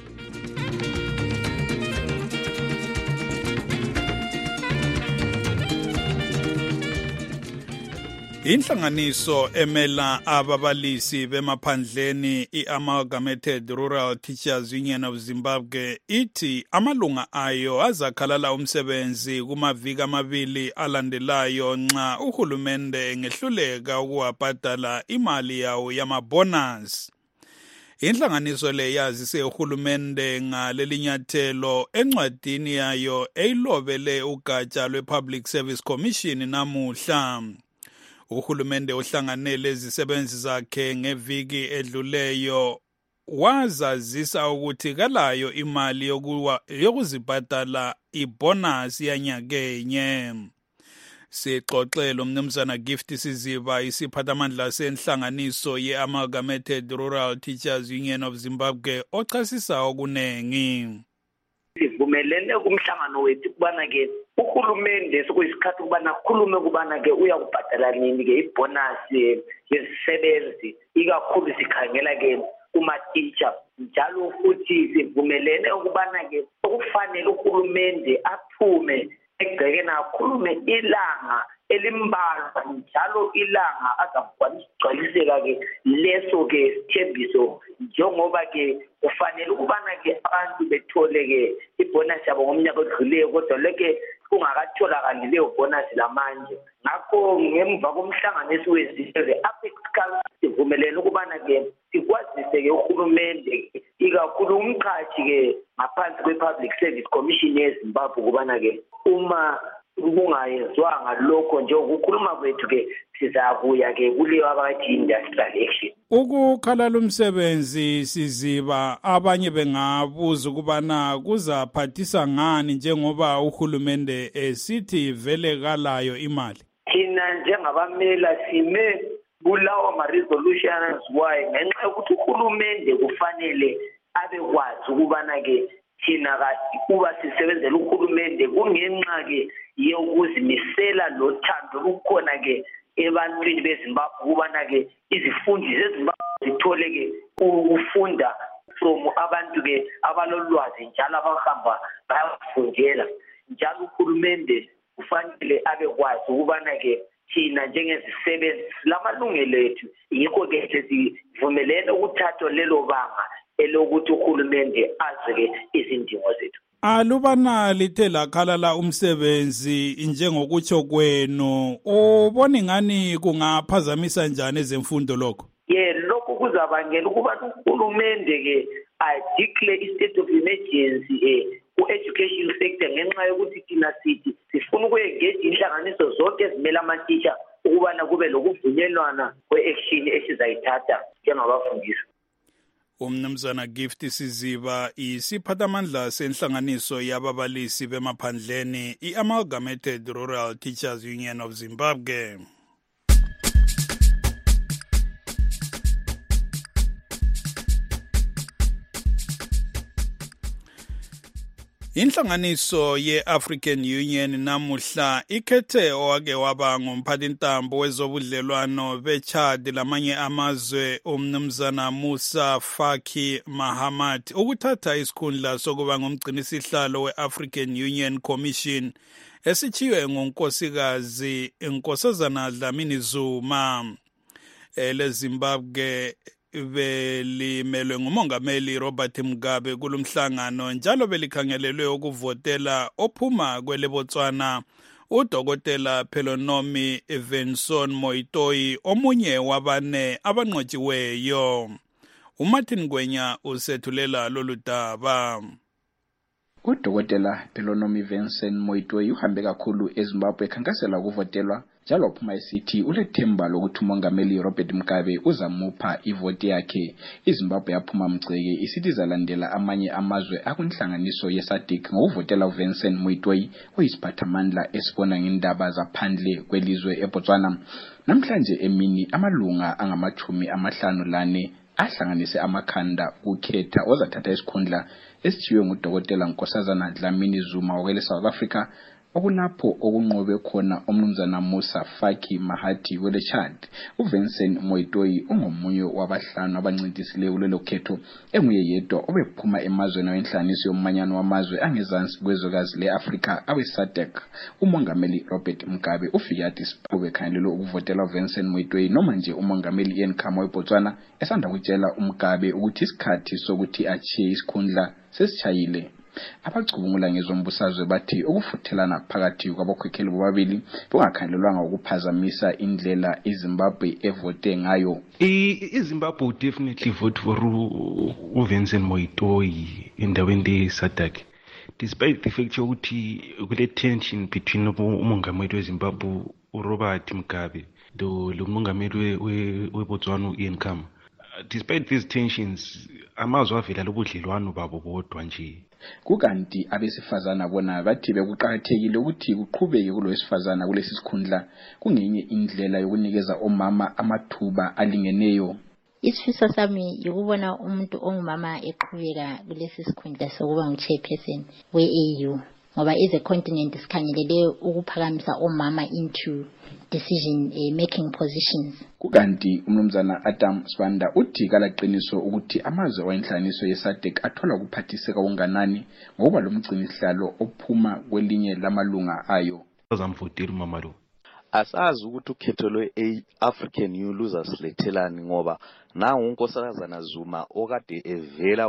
Inhlanganiso emela ababalisi bemaphandleni i-Amalgamated Rural Teachers Union of Zimbabwe ithi amalunga ayo azakhalala umsebenzi kumaviki amabili alandelayo nxa uhulumende engehluleka ukuwabhadala imali yawo yamabonus. Inhlanganiso le yazise uhulumende ngalelinyathelo encwadini yayo eyilobele ugatsha lwe-Public Service Commission namuhla. Uhulumende ohlanganele izisebenzi zakhe ngeviki edluleyo wazazisa ukuthi kalayo imali yokuwa yokuzibhadala ibonus yanyakenye. Sixoxele umnumzana Gift Siziba isiphathamandla senhlanganiso ye-Amalgamated Rural Teachers Union of Zimbabwe ochasisa okunengi. Sivumelene kumhlangano wethu kubana ke uhulumende sokuyisikhathi kubana khulume kubana ke uyakubhadala nini ke ibonus yezisebenzi ikakhulu sikhangela ke kuma teacher njalo futhi sivumelene ukubana ke okufanele uhulumende aphume egcekena akhulume ilanga elimbalwa njalo ilanga azakwanisa ukugcwaliseka ke leso ke sithembiso njengoba ke kufanele ukubana ke abantu bethole ke ibonus yabo ngomnyaka odluleyo kodwa leke kungakatholakali leyo bonus lamanje. Ngakho ngemva komhlangano esiwezile Apex Council sivumelene ukubana ke sikwazise ke uhulumende ikakhulu umqhathi ke ngaphansi kwe-Public Service Commission yeZimbabwe ukubana ke uma kungayezwanga lokho nje ukukhuluma kwethu ke sizabuya ke kuleyo abathi industrial action. Ukukhalala umsebenzi Siziba abanye bengabuza ukubana kuzaphathisa ngani njengoba uhulumende esithi vele kalayo imali. Thina njengabamela sime kulawa ma-resolutions wayo ngenxa yokuthi uhulumende kufanele abekwazi ukubana ke thina kuba sisebenzela uhulumende kungenxa ke yokuzimisela lothando lukhona ke ebantwini beZimbabwe ukubana ke izifundi zeZimbabwe zithole ke ukufunda from abantu ke abalolwazi njalo abahamba bayafundela. Njalo uhulumende kufanele abekwazi ukubana ke thina njengezisebenzi lamalungelo ethu yikho ke sivumelene ukuthatha lelo banga elokuthi uhulumende azeke izindingo zethu. Alubana lithe lakhalala umsebenzi njengokutsho kwenu ubona ngani kungaphazamisa njani ezemfundo lokho? Ye lokho kuzabangela ukuba uhulumende ke adeclare i-state of emergency eh ku-education sector ngenxa yokuthi thina sithi sifuna ukuyengeja inhlanganiso zonke ezimela ama-teacher ukubana kube lokuvunyelwana kwe-action esizayithatha njengabafundisi. Umnumzana Gift Siziba isiphathamandla senhlanganiso yababalisi bemaphandleni i-Amalgamated Rural Teachers Union of Zimbabwe. Inhlanganiso ye-African Union namuhla ikhethe owake waba ngumphathintambo wezobudlelwano be-Chad lamanye amazwe umnumzana Musa Faki Mahamat ukuthatha isikhundla sokuba ngumgcinisihlalo we-African Union Commission esichiwe ngunkosikazi Nkosazana Dlamini Zuma. Ele Zimbabwe belimelwe ngumongameli Robert Mugabe kulumhlangano njalo belikhangelelwe ukuvotela ophuma kwele Botswana uDokotela Pelonomi Evenson Moitoi omunye wabane abanqotshiweyo. uMartin Gwenya usethulela lolu daba. uDokotela Pelonomi Evenson Moitoi uhambe kakhulu eZimbabwe ekhankasela ukuvotelwa njalo uphuma esithi ulethemba lokuthi umongameli Robert Mugabe uzamupha ivoti yakhe. iZimbabwe yaphuma mgceke isithi zalandela amanye amazwe akunhlanganiso yeSADC ngokuvotela uVenson Moitoi oyisiphathamandla esibona ngendaba zaphandle kwelizwe eBotswana. Namhlanje emini amalunga angamachumi amahlanu lane ahlanganise amakhanda ukhetha ozathatha isikhundla esithiwe nguDokotela Nkosazana Dlamini Zuma wakele South Africa, okulapho okunqobe khona umnumzana Musa Faki Mahati wele Chad. uVenson Moitoi ungomunye wabahlanu abancindisileyo kulelo khetho, enguye yedwa obephuma emazweni wenhlanganiso yomanyano wamazwe angezansi kwezwekazi le-Afrika awe-SADC. umongameli Robert Mugabe ufike athi siphube khangelelo ukuvotela uVenson Moitoi noma nje umongameli Ian Khama weBotswana esanda kutshela uMugabe ukuthi isikhathi sokuthi achiye isikhundla sesitshayile. Abacubungula ngezombusazwe bathi ukufuthelana phakathi kwabakhokheli bobabili bungakhangelelwanga ukuphazamisa indlela iZimbabwe evote ngayo. iZimbabwe would definitely vote for uVenson Moitoi endaweni ye-SADC, despite the fact ukuthi kule tension between umongameli weZimbabwe uRobert Mugabe lo mongameli weBotswana uIan Khama. Despite these tensions, amazwe avela lobudlelwano babo bodwa nje. Kukanti abesifazana bona bathi bekuqhakathekile ukuthi kuqhubeke kulowesifazana kulesi sikhundla kungenye indlela yokunikeza omama amathuba alingeneyo. Isifiso sami yikubona umuntu ongumama eqhubeka kulesi sikhundla sokuba ngu-chairperson we-A U, ngoba ize continent sikhangelele ukuphakamisa omama into decision uh, making positions. Kukanti umnumzana Adam Sibanda uthi kalaqiniso ukuthi amazwe wenhlanganiso yeSADC athola ukuphathiseka okunganani ngoba lo mgcinisihlalo ophuma kwelinye lamalunga ayo. Azamvotela umama lo. Asazi ukuthi ukhetho lwe-African Union luzasilithelani ngoba nangu unkosazana Zuma okade evela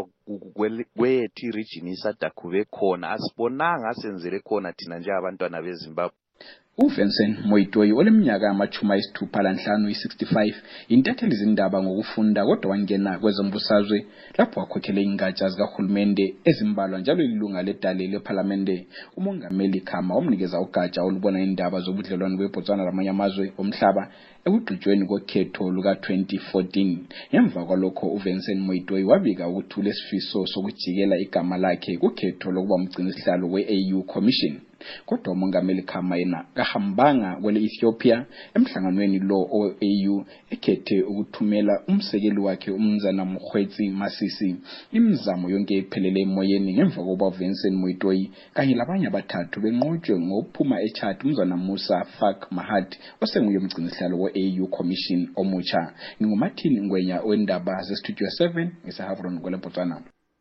kweyethi region iSADC bekhona asibonanga asenzele khona thina nje abantwana beZimbabwe. uVenson Moitoi oleminyaka amachumi ayisithupha lanhlanu i-sixty-five intatheli izindaba ngokufunda kodwa wangena kwezombusazwe lapho wakhokhele ingatsha zikahulumende ezimbalwa njalo ilunga ledale leParliamente. umongameli Khama wamnikeza ugatsha olubona indaba zobudlelwano beBotswana lamanye amazwe omhlaba ekugqitshweni kokhetho luka twenty fourteen. Ngemva kwalokho uVenson Moitoi wabika ukuthi ulesifiso sokujikela igama lakhe kukhetho lokuba umgcinisihlalo we-A U Commission. Kodwa umongameli Khama yena kahambanga kwele Ethiopia emhlanganweni lo o-A U ekhethe ukuthumela umsekeli wakhe umnumzana Mkhwetsi Masisi. Imizamo yonke iphelele emoyeni ngemva kokuba uVenson Moitoi kanye labanye abathathu benqotshwe ngokuphuma eChad umnumzana Musa Faki Mahat osenguye umgcinisihlalo we-A U Commission omutsha. NginguMartin Ngwenya wendaba zeStudio seven ngiseHavron kwele Botswana.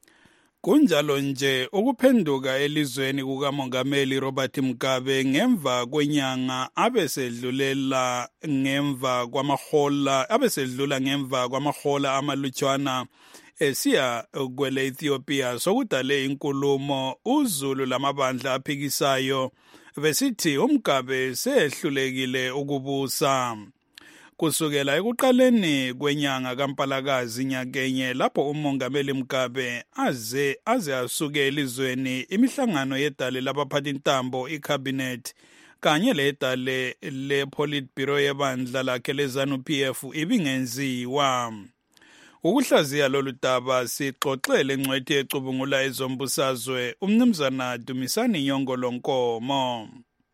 Kunjalo nje ukuphenduka elizweni kukamongameli Robert Mugabe ngemva kwenyanga abesedlulela ngemva kwamahola abesedlula ngemva kwamahola amalutshwana esiya kwele Ethiopia sokudale inkulumo uZulu lamabandla aphikisayo besithi uMugabe sehlulekile ukubusa. Kusukela ekuqaleni kwenyanga kaMpalakazi nyakenye lapho umongameli Mugabe aze aze asuke elizweni imihlangano yedale labaphathintambo icabinet kanye ledale lePolitburo yebandla lakhe leZANU-P F ibingenziwa. ukuhlaziya lolu daba sixoxele ingcwethi ecubungula ezombusazwe umnumzana Dumisani Nyongolo Nkomo.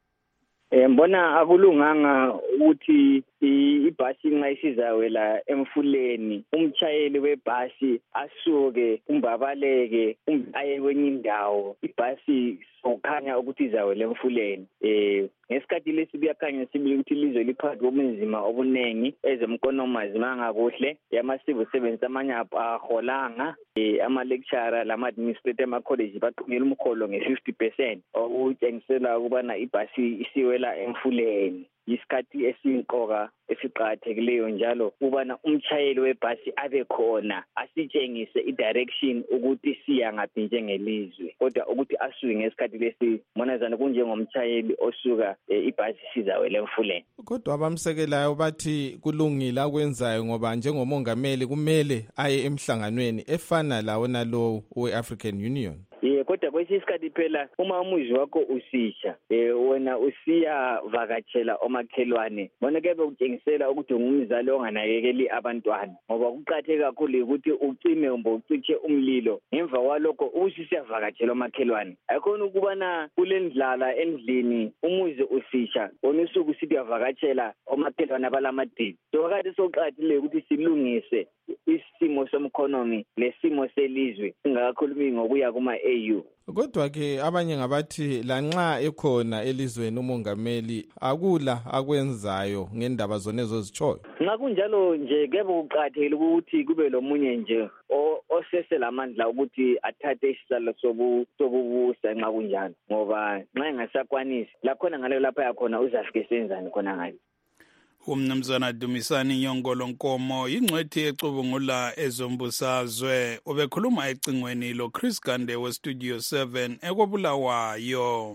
Eh mbona akulunganga ukuthi ibhasi nxa isizawela emfuleni umtshayeli webhasi asuke umbabaleke aye kwenye indawo ibhasi sokhanya ukuthi izawela emfuleni. Eh ngesikhathi lesi kuyakhanya sibili ukuthi ilizwe liphakathi kobunzima obunengi ezemkonomi mangakuhle yamasivu sebenza amanye aholanga ama lecturer lama administrator ama college baqhubela umkholo nge fifty percent okutshengisela ukubana ibhasi isiwela emfuleni. Isikhathi esinqoka esiqhathekileyo njalo ubana umtshayeli webhasi abe khona asitshengise idirection ukuthi siya ngaphi njengelizwe kodwa ukuthi asuke ngesikhathi lesi monazana kunjengomtshayeli osuka e, ibhasi sizawela emfuleni. Kodwa abamsekelayo bathi kulungile akwenzayo ngoba njengomongameli kumele aye emhlanganweni efana lawo nalowo we-African Union. Yeah, kodwa kwesinye isikhathi phela uma umuzi wakho usisha eh wena usiya vakatshela omakhelwane bona kebe utshengisela ukuthi ungumzali onganakekeli abantwana ngoba kuqhathe kakhulu ukuthi ucime umbo uciche umlilo ngemva kwalokho usisiya vakatshela omakhelwane ayikhona ukubana kulendlala endlini umuzi usisha onusuku sithi yavakatshela omakhelwane abalamadini so kade soqhathile ukuthi silungise isimo somkhonomi lesimo selizwe singakakhulumi ngokuya kuma A U. Kodwa ke abanye ngabathi lanxa ekhona elizweni umongameli akula akwenzayo ngendaba zone ezozitshoyo. Nxa kunjalo nje kebe uqhathele ukuthi kube lomunye nje osese lamandla ukuthi athathe isizalo sobu sobubusa nxa kunjalo ngoba nxa engasakwanisi lakhona ngale lapha yakhona uzafike senzani khona ngani. Umnumzana Dumisani Nyongolo Nkomo ingcwethi ecubungula ezombusazwe ubekhuluma ecingweni lo Chris Gande we Studio seven ekobulawayo.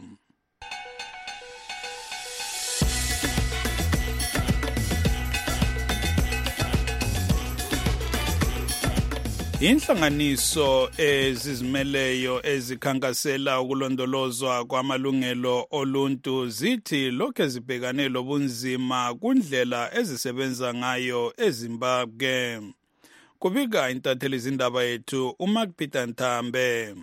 Inhlanganiso ezizimeleyo ezikhankasela ukulondolozwa kwamalungelo oluntu zithi lokho zibhekane lobunzima kundlela ezisebenza ngayo eZimbabwe. Kubika intatheli izindaba yethu uMark Peter Ntambe.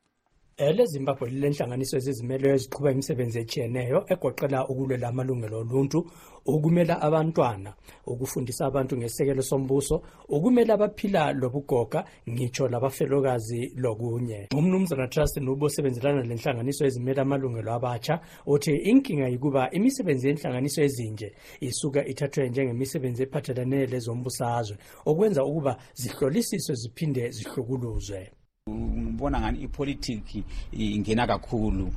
Ele Zimbabwe lenhlanganiso ezizimeleyo eziqhubeka imisebenzi etshiyeneyo egoqela ukulwela amalungelo oluntu, ukumela abantwana, ukufundisa abantu ngesekelo sombuso, ukumela abaphila lobugoga, ngitsho labafelokazi lokunye. Umnumzana Trust nobosebenzelana lenhlanganiso ezimela amalungelo abatsha uthi inkinga yikuba imisebenzi yenhlanganiso ezinje isuka ithathwe njengemisebenzi ephathelane lezombusazwe okwenza ukuba zihlolisiswe ziphinde zihlukuluzwe. Ngibona ngani ipolitiki ingena kakhulu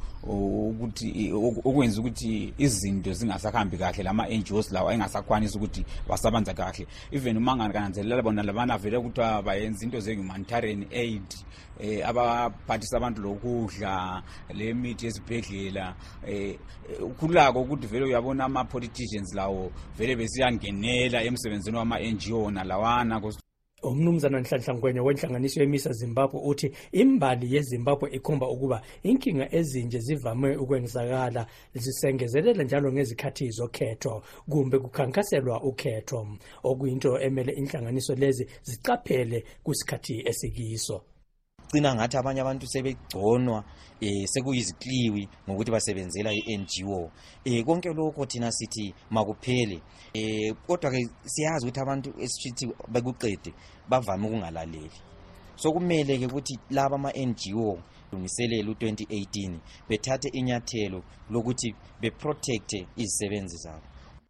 ukuthi okwenza ukuthi izinto zingasahambi kahle lama N G Os lawa engasakwanisa ukuthi basabanza kahle even uma ngananzelela bona labana vele ukuthi bayenza into ze humanitarian aid eh abaphathisa abantu lokudla le mithi ezibhedlela eh kulako ukuthi vele uyabona ama politicians lawo vele besiyangenela emsebenzini wama N G O nalawana. Umnumzana Nhlanhla Ngwenya wenhlanganiso yemisa Zimbabwe uthi imbali yeZimbabwe ikhomba ukuba inkinga ezinje zivame ukwenzakala zisengezelela njalo ngezikhathi zokhetho kumbe kukhankaselwa ukhetho okuyinto emele inhlanganiso lezi ziqaphele kusikhathi esikiso. Cina ngathi abanye abantu sebegconwa eh sekuyizikliwi ngokuthi basebenzela i-N G O eh konke lokho thina sithi makuphele eh kodwa ke siyazi ukuthi abantu esithi bekuqede bavame ukungalaleli so kumele ke ukuthi laba ama N G O lungiselela u twenty eighteen bethathe inyathelo lokuthi beprotect izisebenzi zabo.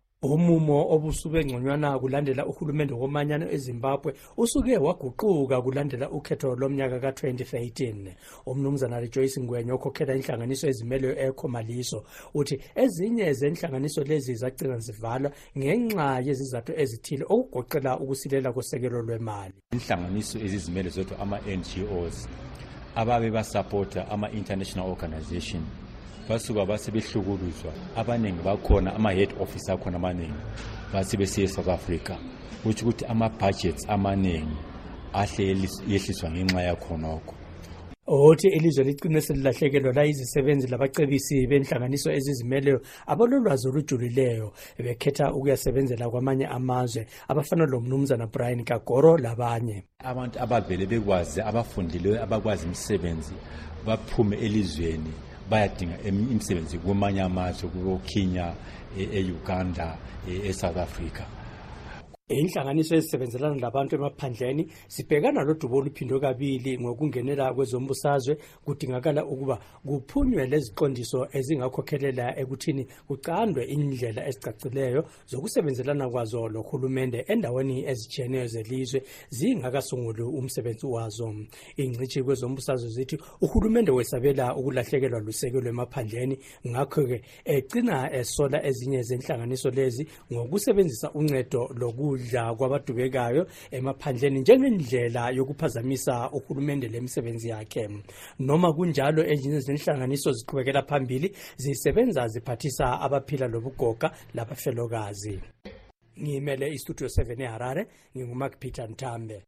Umumo obusube ngconywana kulandela uhulumende womanyano eZimbabwe usuke waguquka kulandela ukhetho lomnyaka ka twenty thirteen. Umnumzana Rejoice Ngwenya okhokhela inhlanganiso ezimeleyo eKhomaliso uthi ezinye zenhlanganiso lezi zagcina zivalwa ngenxa yezizathu ezithile okugoqela ukusilela kosekelo lwemali. Inhlanganiso ezizimele zodwa ama N G Os ababe basupporta ama international organization basuka basebehlukuluzwa abaningi bakhona ama head office akhona amaningi basebesiye South Africa uthi ukuthi ama budgets amaningi ahle yehliswa ngenxa yakho nokho. othi ilizwe ligcine selilahlekelwa la izisebenzi labacebisi benhlanganiso ezizimeleyo abalolwazi olujulileyo bekhetha ukuyasebenzela kwamanye amazwe abafana lomnumzana Brian Kagoro labanye. Abantu abavele bekwazi abafundileyo abakwazi imisebenzi baphume elizweni bayadinga imisebenzi kumanye amazwe kuwo Kenya, e-Uganda, e-South Africa. Inhlanganiso ezisebenzelana labantu emaphandleni sibhekana lodubo oluphindwe kabili ngokungenela kwezombusazwe kudingakala ukuba kuphunywe leziqondiso ezingakhokhelela ekuthini kucandwe indlela ezicacileyo zokusebenzelana kwazo lohulumende endaweni ezitshiyeneyo zelizwe zingakasunguli umsebenzi wazo. Ingcitshi kwezombusazwe zithi uhulumende wesabela ukulahlekelwa lusekelo emaphandleni ngakho-ke egcina esola ezinye zenhlanganiso lezi ngokusebenzisa uncedo loku udla kwabadubekayo emaphandleni njengendlela yokuphazamisa uhulumende lemisebenzi yakhe. Noma kunjalo ezinye zenhlanganiso ziqhubekela phambili zisebenza ziphathisa abaphila lobugoga labafelokazi. Ngimele istudio seven eHarare, nginguMark Peter Ntambe.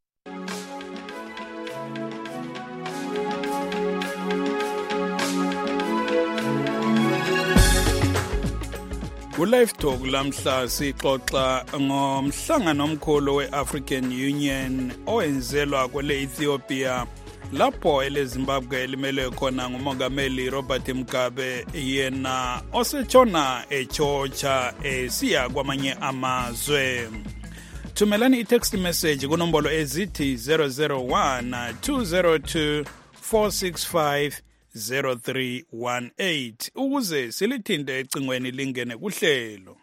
Ku-Live Talk lamhla sixoxa ngomhlangano omkhulu we-African Union owenzelwa kwele Ethiopia lapho ele Zimbabwe limelwe khona ngumongameli Robert Mugabe yena osetshona echocha esiya kwamanye amazwe. Thumelani i-text message kunombolo ezithi zero zero one two zero two four six five zero three one eight ukuze silithinde ecingweni lingene kuhlelo.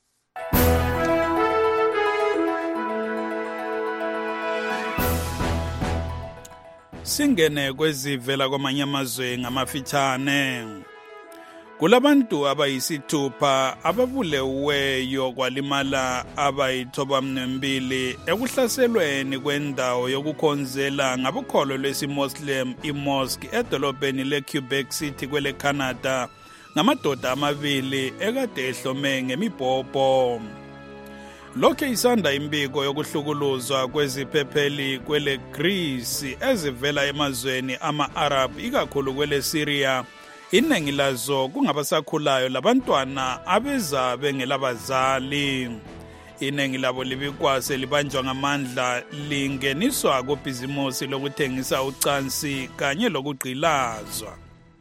Singene kwezivela kwamanye amazwe ngamafitshane. Kulabantu abayisithupha ababuleweyo kwalimala abayithoba mnembili ekuhlaselweni kwendawo yokukhonzela ngabukholo lwesimuslim imosque edolobheni leQuebec City kwele Canada ngamadoda amabili ekade ehlome ngemibhobho. Lokhe isanda imbiko yokuhlukuluzwa kweziphepheli kwele Greece ezivela emazweni ama-Arab ikakhulu kwele Syria. Iningi lazo kungabasakhulayo labantwana abeza bengelabazali. Iningi labo libikwase libanjwa ngamandla lingeniswa kubhizimusi lokuthengisa ucansi kanye lokugqilazwa.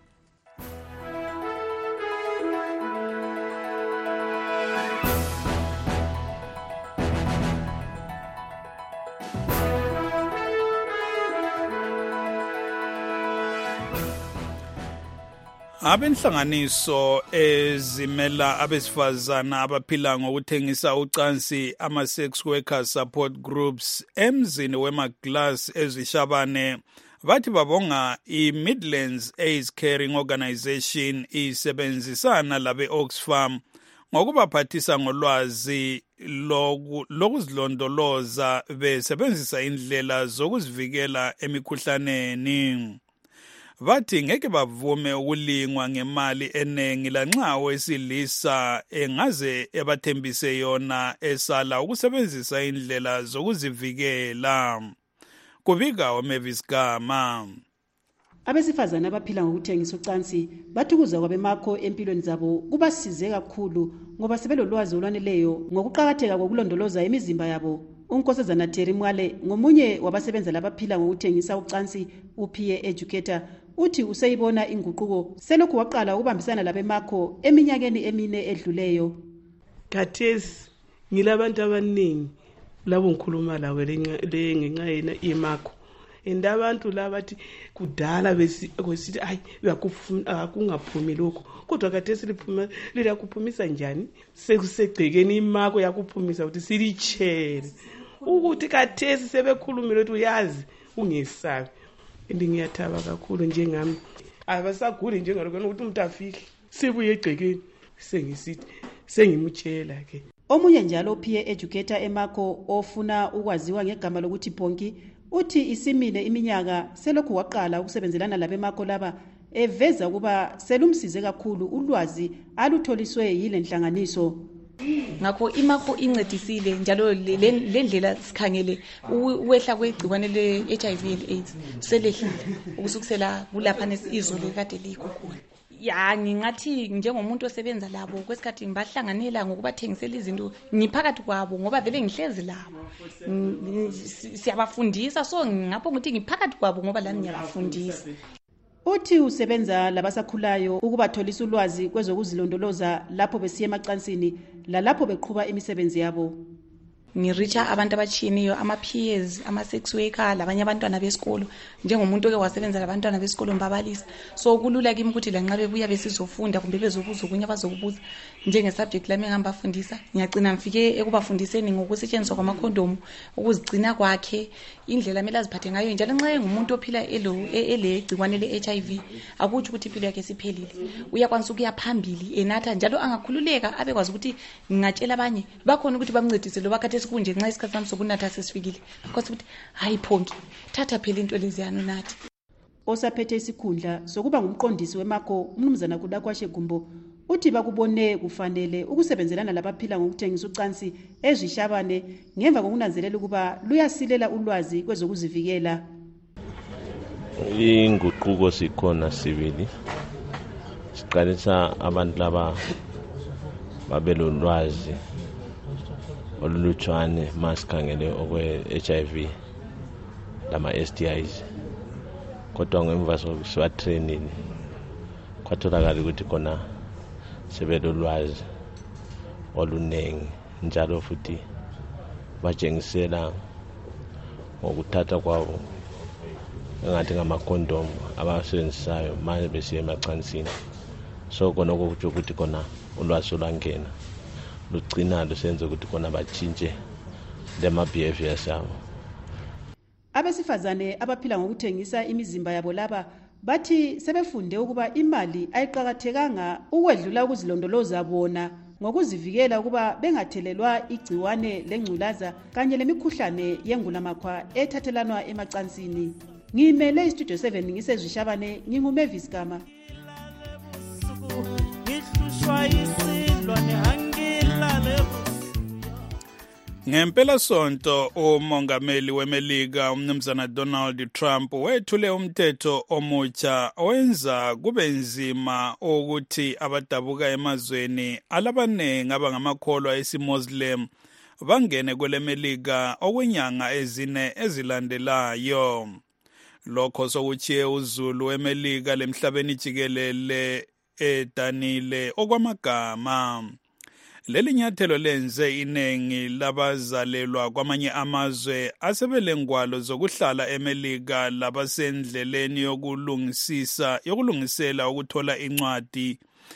Abenhlanganiso ezimela abesifazana abaphila ngokuthengisa ucansi ama-sex workers support groups emzini wema-Glass ezishabane bathi babonga i-Midlands AIDS Caring Organisation isebenzisana labe-Oxfam ngokubaphathisa ngolwazi lokuzilondoloza besebenzisa indlela zokuzivikela emikhuhlaneni. Bathi ngeke bavume ukulingwa ngemali enengi lanxa owesilisa engaze ebathembise yona esala ukusebenzisa indlela zokuzivikela. Kubika uMavis Gama. Abesifazana abaphila ngokuthengisa ucansi bathukuza kwabemakho empilweni zabo kubasize kakhulu ngoba sebelolwazi olwaneleyo ngokuqhakatheka kokulondoloza imizimba yabo. Unkosazana Terry Mwale ngomunye wabasebenza labaphila ngokuthengisa ucansi uP A educator uthi useyibona inguquko selokhu waqala ukubambisana labemakho eminyakeni emine edluleyo. Khathesi ngilabantu abaningi labo ngikhuluma lawe le ngenxa yena imakho. Endabantu labathi kudala besithi hayi uyakufuna kungaphumi lokho kodwa khathesi liphuma liyakuphumisa njani sekusegcekeni imakho yakuphumisa ukuthi silichere ukuthi khathesi sebekhulumile ukuthi uyazi ungesabi. Ngiyathoba kakhulu njengami abasaguli njengalokho ukuthi umuntu afihle sibuye egcekeni sengisithi sengimutshela ke. Omunye njalo P A educator emakho ofuna ukwaziwa ngegama lokuthi Ponki uthi isimile iminyaka selokhu waqala ukusebenzelana labemakho laba eveza kuba selumsize kakhulu ulwazi alutholiswe yile nhlanganiso. ngakho imakho incedisile njalo le ndlela sikhangele uwehla kwegciwane le-H I V and AIDS selehlile ukusukusela kulaphana izolo ekade likhukhula. Ya ngingathi njengomuntu osebenza labo kwesikhathi ngibahlanganela ngokubathengisela izinto ngiphakathi kwabo ngoba vele ngihlezi labo siyabafundisa, so ngapho ukuthi ngiphakathi kwabo ngoba lami ngiyabafundisa. Uthi usebenza labasakhulayo ukubatholisa ulwazi kwezokuzilondoloza lapho besiya emacansini lalapho beqhuba imisebenzi yabo. Ngiricha abantu abatshiyeneyo, ama-peers, ama-sex worker, labanye abantwana besikolo. Njengomuntu oke wasebenza labantwana besikolo mbabalisa, so kulula kimi ukuthi lanxa bebuya besizofunda kumbe bezobuza okunye abazokubuza njenge-subject lami engambafundisa, ngiyagcina ngifike ekubafundiseni ngokusetshenziswa kwamakhondomu, ukuzigcina kwakhe, indlela amele aziphathe ngayo. Njalo nxa engumuntu ophila ele gciwane le-H I V akutsho ukuthi impilo yakhe siphelile, uyakwanisa ukuya phambili enatha njalo angakhululeka abekwazi ukuthi ngingatshela abanye bakhona ukuthi bamncedise lo bakade sikunje nxa isikhathi sami sokunatha sesifikile, kwathi ukuthi hayi Phongi thatha phela into leziyana nathi. Osaphethe isikhundla sokuba ngumqondisi wemakho umnumzana Kudakwashe Gumbo uthi bakubone kufanele ukusebenzelana labaphila ngokuthengisa ucansi ezishabane ngemva kokunanzelela ukuba luyasilela ulwazi kwezokuzivikela. Inguquko sikhona sibili, siqalisa abantu laba babelolwazi olulutshwane masikhangele okwe-H I V lama-S T Is, kodwa ngemva siwatrainile kwatholakala ukuthi khona sebelolwazi olunengi njalo futhi batshengisela ngokuthatha kwabo engathi ngamakhondomu abasebenzisayo manje besiya emacansini. So khona okutsho ukuthi khona ulwazi olwangena lugcina lusenze ukuthi khona batshintshe lema-behaviors abo. Abesifazane abaphila ngokuthengisa imizimba yabo laba bathi sebefunde ukuba imali ayiqakathekanga ukwedlula ukuzilondoloza bona ngokuzivikela ukuba bengathelelwa igciwane lengculaza kanye lemikhuhlane yengulamakhwa ethathelanwa emacansini. Ngimele istudio seven ngisezishabane, nginguMavis Gama. Ngempela sonto umongameli weMelika umnumzana Donald Trump wethule umthetho omutsha owenza kube nzima ukuthi abadabuka emazweni alabanengi abangamakholwa esiMuslim bangene kweleMelika okwenyanga ezine ezilandelayo. Lokho sokuchiye uzulu weMelika lemhlabeni jikelele edanile okwamagama. Leli nyathelo lenze inengi labazalelwa kwamanye amazwe asebelengwalo zokuhlala eMelika labasendleleni yokulungisisa yokulungisela ukuthola incwadi.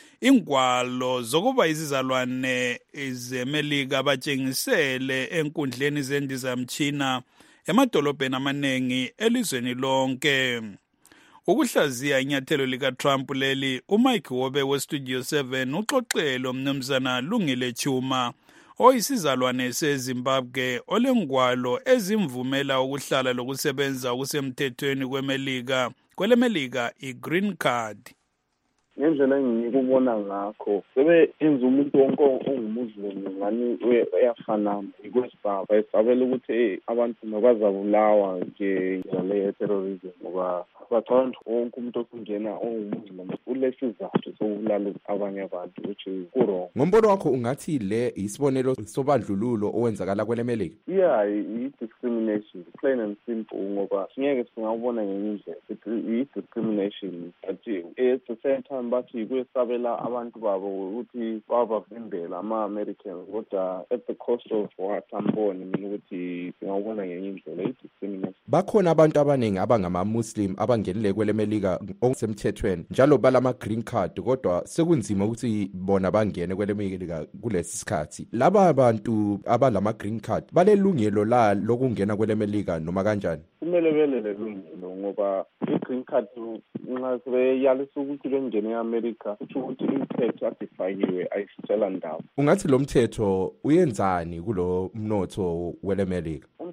Ingwalo zokuba izizalwane zeMelika batshengisele enkundleni zendizamtshina emadolobheni amanengi elizweni lonke. Ukuhlaziya inyathelo likaTrump leli, uMike Wobe weStudio seven uxoxelo umnumzana Lungile Chuma oyisizalwane seZimbabwe olengwalo ezimvumela ukuhlala lokusebenza okusemthethweni kweMelika kweleMelika i-green card. Ngendlela engikubona ngakho sebe enza umuntu wonke ongumuzulu ngani uyafana ikwesibaba esabela ukuthi abantu nokazabulawa nje ngale terrorism ngoba bacabanga wonke umuntu okungena ongumuzulu ulesizathu sokubulala abanye abantu which is wrong. Ngombono wakho ungathi le isibonelo sobandlululo owenzakala kweleMelika? Yeah, i-discrimination plain and simple ngoba ngeke singawubona ngenye indlela i-discrimination but at the same time bathi kuyesabela abantu babo ukuthi babavimbela ama-American kodwa at the cost of what amboni mina ukuthi singawubona ngenye indlela i-discrimination. Bakhona abantu abaningi abangama-Muslim abangenile kweleMelika okusemthethweni njalo balama-green card kodwa sekunzima ukuthi bona bangene kweleMelika kulesi sikhathi. Laba abantu abalama-green card balelungelo la lokungena kweleMelika noma kanjani? Kumele bele lelungelo ngoba i-green card nxa sebeyalisa ukuthi bengene e-America kusho ukuthi imithetho adefiniwe ayisitshela ndawo. Ungathi lo mthetho uyenzani kulo mnotho weleMelika?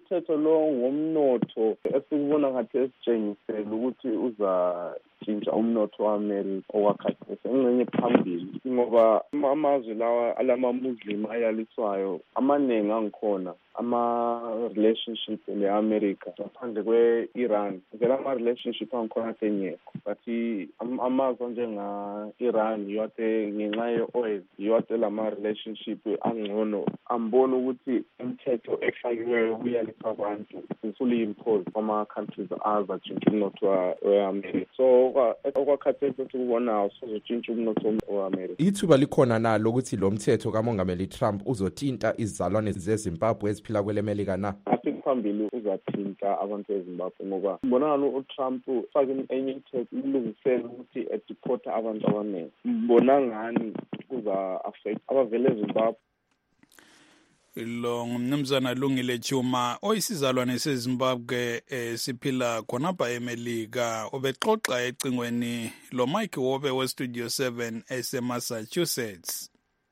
umthetho lo ngomnotho esikubona ngathi esitshengisela ukuthi uzatshintsha umnotho wa'America okwakhathesi engxenye phambili ngoba amazwe lawa alama-Muslim ayaliswayo amaningi angikhona ama-relationship le-America ngaphandle kwe-Iran vele ama-relationship angikhona athengekho but amazwe njenga-Iran yiwathe ngenxa ye-oil yiwathe lama-relationship angcono ambona ukuthi umthetho efakiweyo uyalipha abantu usuliyimpose kwama-countries azatshintsha umnotho we-America so okwakhathesi esikubonayo sozotshintsha umnotho we-America. Ithuba likhona na lokuthi lo mthetho kamongameli Trump uzothinta izizalwane zeZimbabwe eziphila kwele Melika na? Athi phambili uzathinta abantu eZimbabwe ngoba mbonana uTrump ufake enye imithetho ulungisela ukuthi ediporta abantu abaningi. Mbona ngani kuza affect abavele eZimbabwe. Lo ngumnumzana Lungile Chuma oyisizalwane seZimbabwe esiphila khonapha eMelika obexoxa ecingweni lo Mike Wobe we Studio seven eseMassachusetts.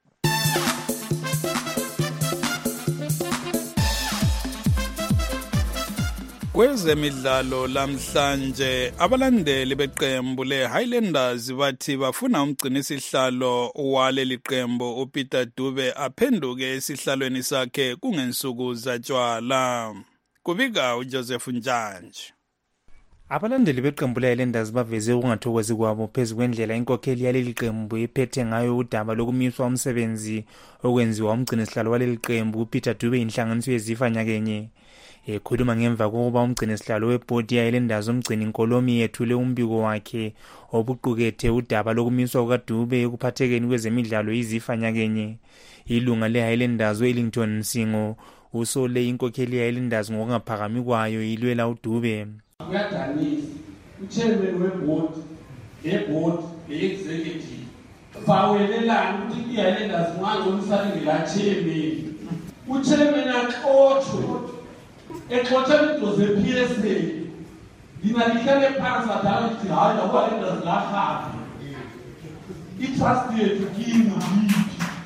Kwezemidlalo lamhlanje abalandeli beqembu leHighlanders bathi bafuna umgcini isihlalo waleli qembu uPeter Dube aphenduke esihlalweni sakhe kungensuku zatshwala. Kubika uJoseph Njanje. Abalandeli beqembu leHighlanders baveze ukungathokozi kwabo phezu kwendlela inkokheli yaleli qembu iphethe ngayo udaba lokumiswa umsebenzi okwenziwa umgcini isihlalo waleli qembu uPeter Dube inhlanganiso yezifa nyakenye. Ekhuluma ngemva kokuba umgcini sihlalo webhodi yeHighlanders umgcini Nkolomi yethule umbiko wakhe obuqukethe udaba lokumiswa kukaDube ekuphathekeni kwezemidlalo izifa nyakenye. Ilunga leHighlanders uEllington Nsingo usole inkokheli yeHighlanders ngokungaphakami kwayo ilwela uDube. Kuyadanisa uchairman webhodi lebhodi leexecutive bawelelana ukuthi iHighlanders ngangomsane ngelachairman uchairman axoxwe exoxa into ze-P S A lina lihlale phansi adala lithi hayi akwaHighlanders lahabi itrust yethu kimi yiphi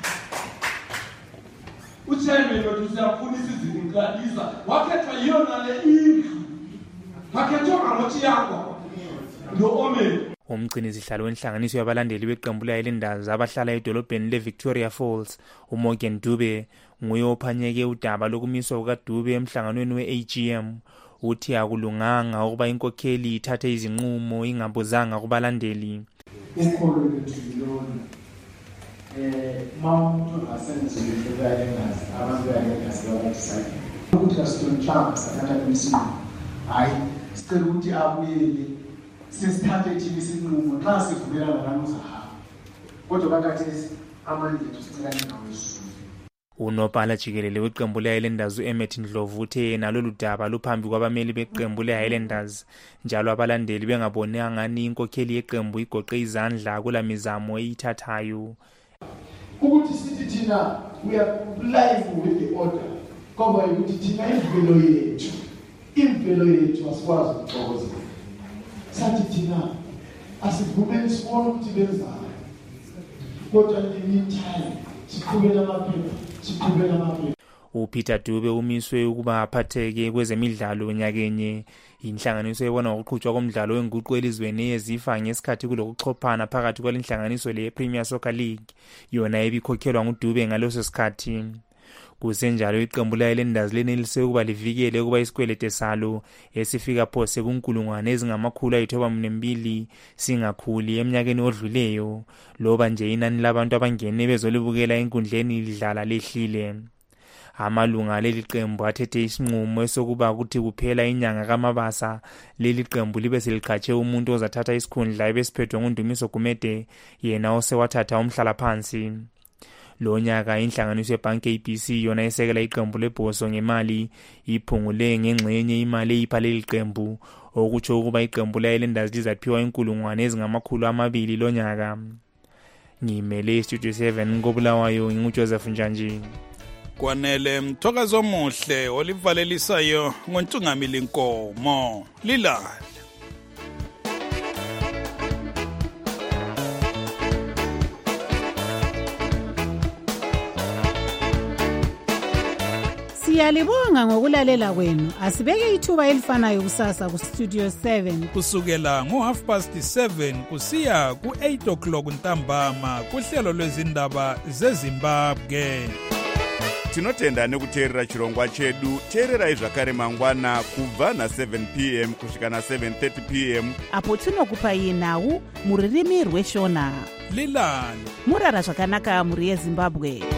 uchairman wethu siyafuna isizinqalisa wakhethwa yiyona le indlu wakhethwa ngamothi yakho lo omeni. Umgcini sihlalo wenhlanganiso yabalandeli beqembu leHighlanders abahlala edolobheni leVictoria Falls uMorgan Dube nguye ophanyeke udaba lokumiswa kukaDube emhlanganweni we-A G M. Uthi akulunganga ukuba inkokheli ithathe izinqumo ingabuzanga kubalandeli. Ukholo lethu lona eh mawumuntu asenze leHighlanders abantu beHighlanders babathisa ukuthi asithola Trump sathatha imisindo hayi sicela ukuthi abuyele sisithathe thina isinqumo xa sivumelana namuzahaba kodwa kakathesi amandla ethu sicela ningawesu. Unobhala jikelele weqembu leHighlanders uEmmet Ndlovu uthe nalolu daba luphambi kwabameli beqembu leHighlanders njalo abalandeli bengabonanga ngani inkokheli yeqembu igoqe izandla kula mizamo eyithathayo. Ukuthi sithi thina we are live with the order ngoba ukuthi thina imvelo yethu imvelo yethu asikwazi ukuxokozela sathi thina asivumeli sibone ukuthi benzayo kodwa ngemeantime siqhubela amaphepha siqhubela amaphepha. uPeter Dube umiswe ukuba aphatheke kwezemidlalo nyakenye. Inhlanganiso ebona ngokuqhutshwa komdlalo wenguqu elizweni eyezifa ngesikhathi kulokuchophana phakathi kwalenhlanganiso lePremier Soccer League yona ebikhokhelwa nguDube ngaleso sikhathi. Kusenjalo iqembu leHighlanders lenelise ukuba livikele ukuba isikwelete salo esifika phose kunkulungwane ezingamakhulu ayithoba mbili singakhuli eminyakeni odluleyo loba nje inani labantu abangene bezolibukela enkundleni lidlala lehlile. Amalunga leli qembu athethe isinqumo esokuba ukuthi kuphela inyanga kaMabasa leli qembu libe seliqhatshe umuntu ozathatha isikhundla ebesiphethwe nguNdumiso Gumede yena osewathatha umhlala phansi. Lo nyaka inhlanganiso yeBank A B C yona esekela iqembu lebhoso ngemali iphungule ngengxenye imali eyipha leli qembu okutsho ukuba iqembu leHighlanders lizaphiwa inkulungwane ezingamakhulu amabili lo nyaka. Ngimele Studio seven ngobulawayo nginguJoseph Njanje. Kwanele mthokazo omuhle olivalelisayo ngoNtungamili Nkomo lilala. Siyalibonga ngokulalela kwenu. Asibeke ithuba elifanayo kusasa ku Studio seven. Kusukela ngo half past seven kusiya ku eight o'clock ntambama kuhlelo lwezindaba zeZimbabwe. Tinotenda nekuteerera chirongwa chedu. Teererai zvakare mangwana kubva na seven p m kusvika na seven thirty p m apo tinokupai nhau muririmi rweshona. Lilani murara zvakanaka muri yeZimbabwe.